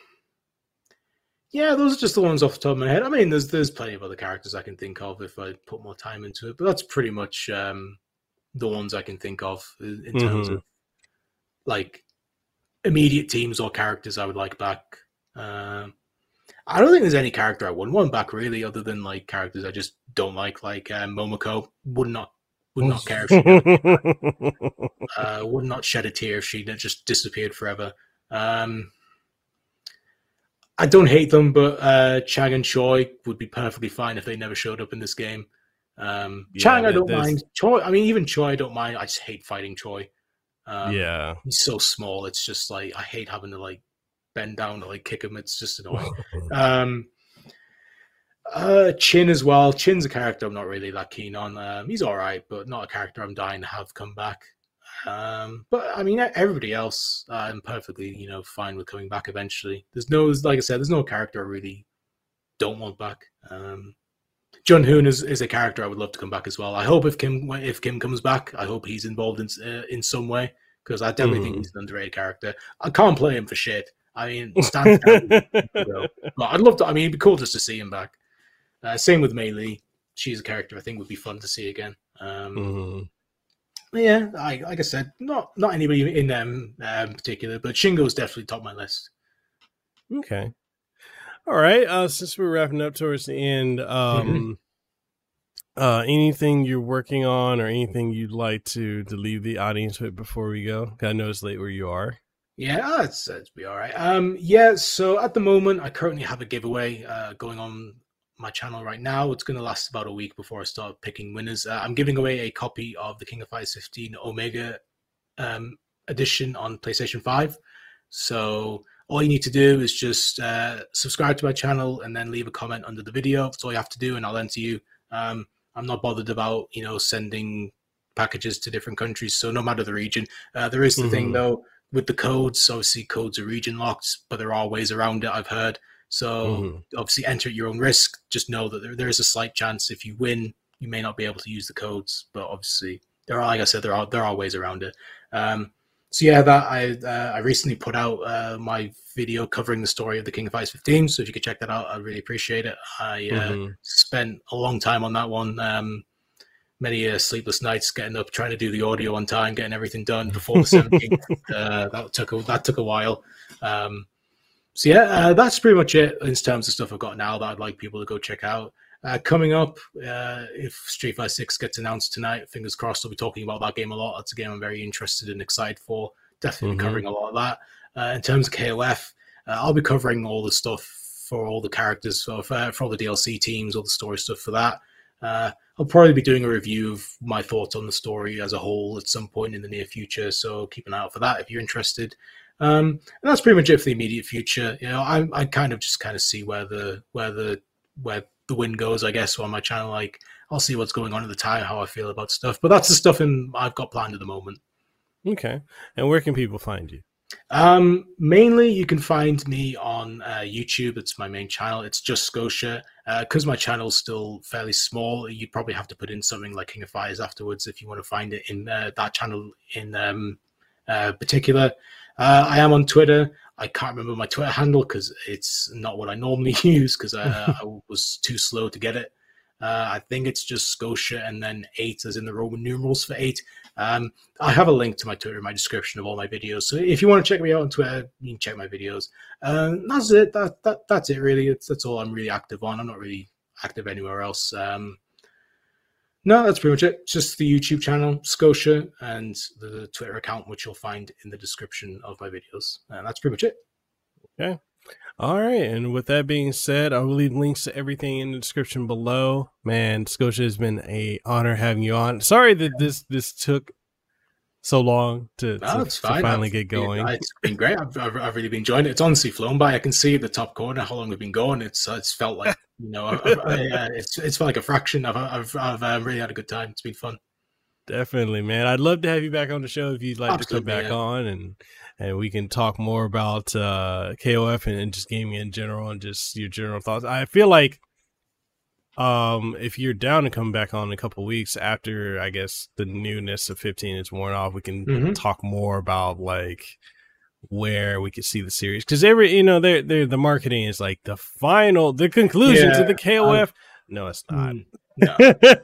Yeah, those are just the ones off the top of my head. I mean, there's there's plenty of other characters I can think of if I put more time into it, but that's pretty much um, the ones I can think of in, in terms mm-hmm. of like immediate teams or characters I would like back. Um, I don't think there's any character I wouldn't want back really, other than like characters I just don't like, like um, Momoko. Would not would not care if she uh, would not shed a tear if she just disappeared forever. Um, I don't hate them, but uh, Chang and Choi would be perfectly fine if they never showed up in this game. Um, yeah, Chang, I don't there's... mind. Choi, I mean, even Choi, I don't mind. I just hate fighting Choi. Um, yeah, he's so small. It's just like I hate having to like bend down to like kick him. It's just annoying. um, uh, Chin as well. Chin's a character I'm not really that keen on. Um, he's all right, but not a character I'm dying to have come back. Um, but I mean, everybody else, uh, I'm perfectly, you know, fine with coming back eventually. There's no, like I said, there's no character I really don't want back. Um, Jun Hoon is, is a character I would love to come back as well. I hope if Kim if Kim comes back, I hope he's involved in uh, in some way because I definitely mm. think he's an underrated character. I can't play him for shit. I mean, stand but I'd love to. I mean, it'd be cool just to see him back. Uh, same with Mei Li. She's a character I think would be fun to see again. Um, mm. Yeah, I, like I said, not not anybody in them um, particular, but Shingo's definitely top of my list. Okay. All right. Uh, since we're wrapping up towards the end, um, mm-hmm. uh, anything you're working on or anything you'd like to, to leave the audience with before we go? I know it's late where you are. Yeah, it's, it's be all right. Um, yeah, so at the moment, I currently have a giveaway uh, going on my channel right now. It's going to last about a week before I start picking winners. Uh, I'm giving away a copy of the King of Fighters fifteen Omega um, edition on PlayStation five. So all you need to do is just uh, subscribe to my channel and then leave a comment under the video. That's all you have to do, and I'll enter you. Um, I'm not bothered about, you know, sending packages to different countries. So no matter the region, uh, there is the mm-hmm. thing though with the codes. Obviously, codes are region locked, but there are ways around it. I've heard. So mm-hmm. obviously enter at your own risk. Just know that there, there is a slight chance if you win, you may not be able to use the codes, but obviously there are, like I said, there are, there are ways around it. Um, so yeah, that I, uh, I recently put out uh, my video covering the story of the King of Fighters fifteen. So if you could check that out, I'd really appreciate it. I uh, mm-hmm. spent a long time on that one. Um, many uh, sleepless nights getting up, trying to do the audio on time, getting everything done before the seventeenth. uh, that took a, that took a while. Um, so yeah, uh, that's pretty much it in terms of stuff I've got now that I'd like people to go check out. Uh, coming up, uh, if Street Fighter six gets announced tonight, fingers crossed, I'll be talking about that game a lot. That's a game I'm very interested and excited for. Definitely Mm-hmm. covering a lot of that. Uh, in terms of K O F, uh, I'll be covering all the stuff for all the characters, for, for, for all the D L C teams, all the story stuff for that. Uh, I'll probably be doing a review of my thoughts on the story as a whole at some point in the near future, so keep an eye out for that if you're interested. Um, and that's pretty much it for the immediate future. You know, I, I kind of just kind of see where the where the where the wind goes, I guess, on my channel. Like, I'll see what's going on at the time, how I feel about stuff. But that's the stuff in, I've got planned at the moment. Okay. And where can people find you? Um, mainly, you can find me on uh, YouTube. It's my main channel. It's just Scotia. Because uh, my channel's still fairly small, you'd probably have to put in something like King of Fighters afterwards if you want to find it in uh, that channel in um, uh, particular. Uh, I am on Twitter. I can't remember my Twitter handle because it's not what I normally use because uh, I was too slow to get it. Uh, I think it's just Scotia and then eight as in the Roman numerals for eight. Um, I have a link to my Twitter in my description of all my videos. So if you want to check me out on Twitter, you can check my videos. Um, that's it. That, that That's it, really. It's, that's all I'm really active on. I'm not really active anywhere else. Um, no, that's pretty much it. It's just the YouTube channel, Scotia, and the Twitter account, which you'll find in the description of my videos. And that's pretty much it. Okay. All right. And with that being said, I will leave links to everything in the description below. Man, Scotia, has been a honor having you on. Sorry that this this took so long to, no, to, to finally I've, get going. It's been great. I've, I've, I've really been enjoying it. It's honestly flown by. I can see the top corner how long we've been going. It's it's felt like, you know, I've, I, uh, it's it's felt like a fraction. I've I've, I've uh, really had a good time. It's been fun. Definitely, man. I'd love to have you back on the show if you'd like Absolutely, to come back yeah. on and and we can talk more about uh, K O F and, and just gaming in general and just your general thoughts. I feel like um, if you're down to come back on in a couple of weeks after, I guess, the newness of fifteen is worn off, we can Mhm. talk more about like where we could see the series, because every you know they're, they're the marketing is like the final the conclusion Yeah, to the K O F. um, no, it's not. No,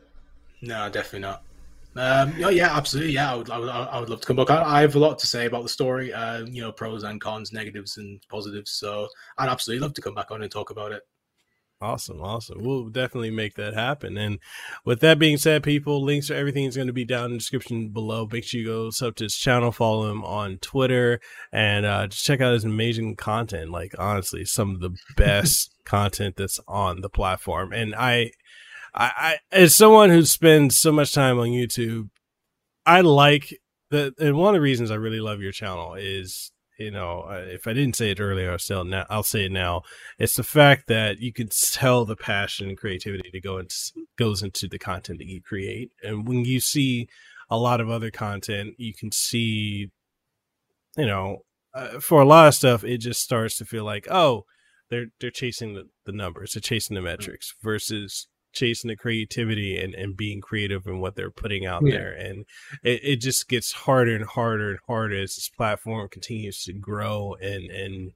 no, definitely not. Um, yeah, yeah, absolutely. Yeah, I would, I would, I would love to come back. I, I have a lot to say about the story. Uh, you know, pros and cons, negatives and positives. So I'd absolutely love to come back on and talk about it. Awesome, awesome. We'll definitely make that happen. And with that being said, people, links to everything is going to be down in the description below. Make sure you go sub to his channel, follow him on Twitter, and uh, just check out his amazing content. Like, honestly, some of the best content that's on the platform. And I, I, I, as someone who spends so much time on YouTube, I like the, and one of the reasons I really love your channel is, you know, if I didn't say it earlier, I'll say it now. I'll say it now. It's the fact that you can tell the passion and creativity that go into, goes into the content that you create. And when you see a lot of other content, you can see, you know, uh, for a lot of stuff, it just starts to feel like, oh, they're they're chasing the, the numbers, they're chasing the metrics versus chasing the creativity and, and being creative in what they're putting out Yeah. there. And it, it just gets harder and harder and harder as this platform continues to grow and, and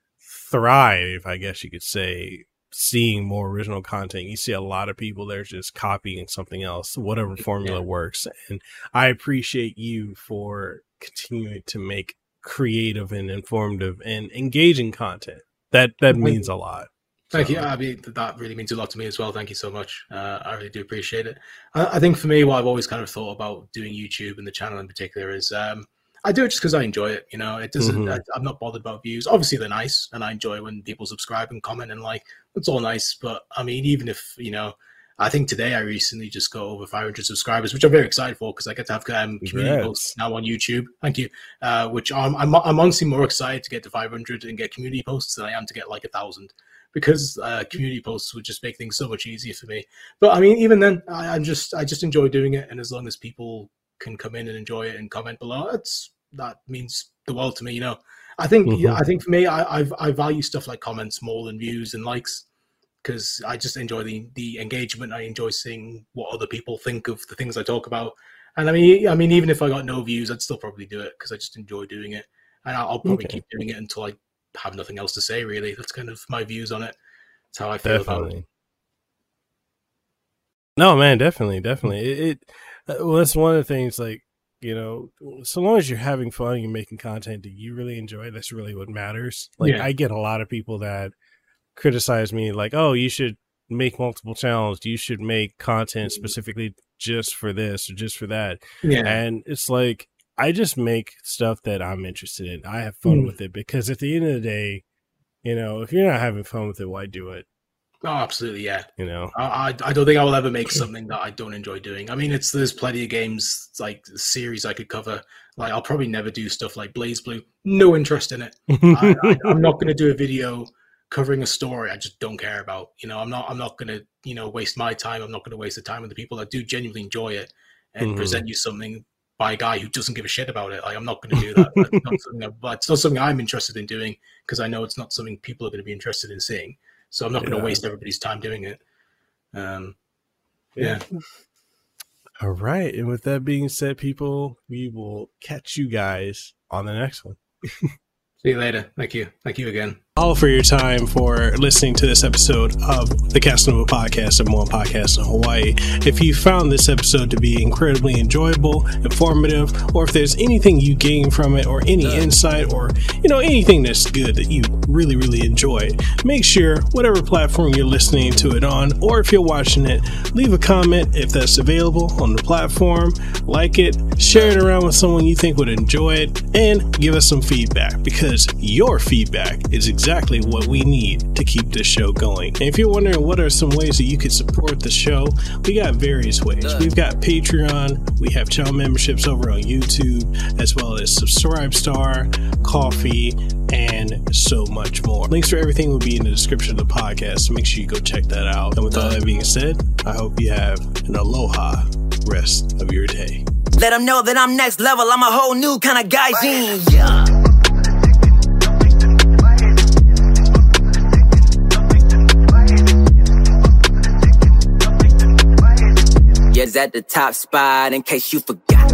thrive, I guess you could say, seeing more original content. You see a lot of people that are just copying something else, whatever formula Yeah. works. And I appreciate you for continuing to make creative and informative and engaging content. That, that means a lot. Thank So- you. I mean, that really means a lot to me as well. Thank you so much. Uh, I really do appreciate it. I, I think for me, what I've always kind of thought about doing YouTube and the channel in particular is um, I do it just because I enjoy it. You know, it doesn't. Mhm. I, I'm not bothered about views. Obviously, they're nice, and I enjoy when people subscribe and comment and like. It's all nice, but I mean, even if you know, I think today I recently just got over five hundred subscribers, which I'm very excited for because I get to have um, community Congrats. posts now on YouTube. Thank you. Uh, which I'm, I'm I'm honestly more excited to get to five hundred and get community posts than I am to get like a thousand. Because uh, community posts would just make things so much easier for me. But I mean, even then, I, I'm just I just enjoy doing it, and as long as people can come in and enjoy it and comment below, that's that means the world to me. You know, I think Mhm. yeah, I think for me, I I've, I value stuff like comments more than views and likes because I just enjoy the the engagement. I enjoy seeing what other people think of the things I talk about. And I mean, I mean, even if I got no views, I'd still probably do it because I just enjoy doing it, and I'll, I'll probably Okay. keep doing it until I have nothing else to say. Really, that's kind of my views on it. That's how I feel about it. Definitely. No, man, definitely, definitely. It, it uh, well, that's one of the things. Like, you know, so long as you're having fun and you're making content that you really enjoy, that's really what matters. Like, yeah. I get a lot of people that criticize me like, oh, you should make multiple channels. You should make content specifically just for this or just for that. Yeah. And it's like, I just make stuff that I'm interested in. I have fun mm. with it, because at the end of the day, you know, if you're not having fun with it, why do it? Oh, absolutely, yeah. You know, I, I I don't think I will ever make something that I don't enjoy doing. I mean, it's there's plenty of games like series I could cover. Like, I'll probably never do stuff like BlazBlue. No interest in it. I, I, I'm not going to do a video covering a story I just don't care about. You know, I'm not I'm not going to you know waste my time. I'm not going to waste the time of the people that do genuinely enjoy it and mm-hmm. present you something by a guy who doesn't give a shit about it. Like, I'm not going to do that. That's not something that, but it's not something I'm interested in doing, because I know it's not something people are going to be interested in seeing. So I'm not going to yeah. waste everybody's time doing it. Um, yeah. All right. And with that being said, people, we will catch you guys on the next one. See you later. Thank you. Thank you again. All for your time for listening to this episode of the Casanova Podcast, and more podcast in Hawaii. If you found this episode to be incredibly enjoyable, informative, or if there's anything you gain from it, or any insight, or, you know, anything that's good that you really, really enjoyed, make sure whatever platform you're listening to it on, or if you're watching it, leave a comment if that's available on the platform, like it, share it around with someone you think would enjoy it, and give us some feedback, because your feedback is exactly exactly what we need to keep this show going. And if you're wondering what are some ways that you could support the show, we got various ways. We've got Patreon, we have channel memberships over on YouTube, as well as Subscribestar, Coffee, and so much more. Links for everything will be in the description of the podcast, so make sure you go check that out. And with all that being said, I hope you have an aloha rest of your day. Let them know that I'm next level. I'm a whole new kind of guy. Yeah. Yes, at the top spot, in case you forgot.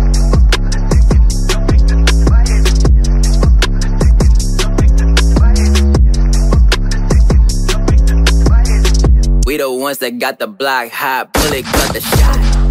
We the ones that got the block hot, bullet got the shot.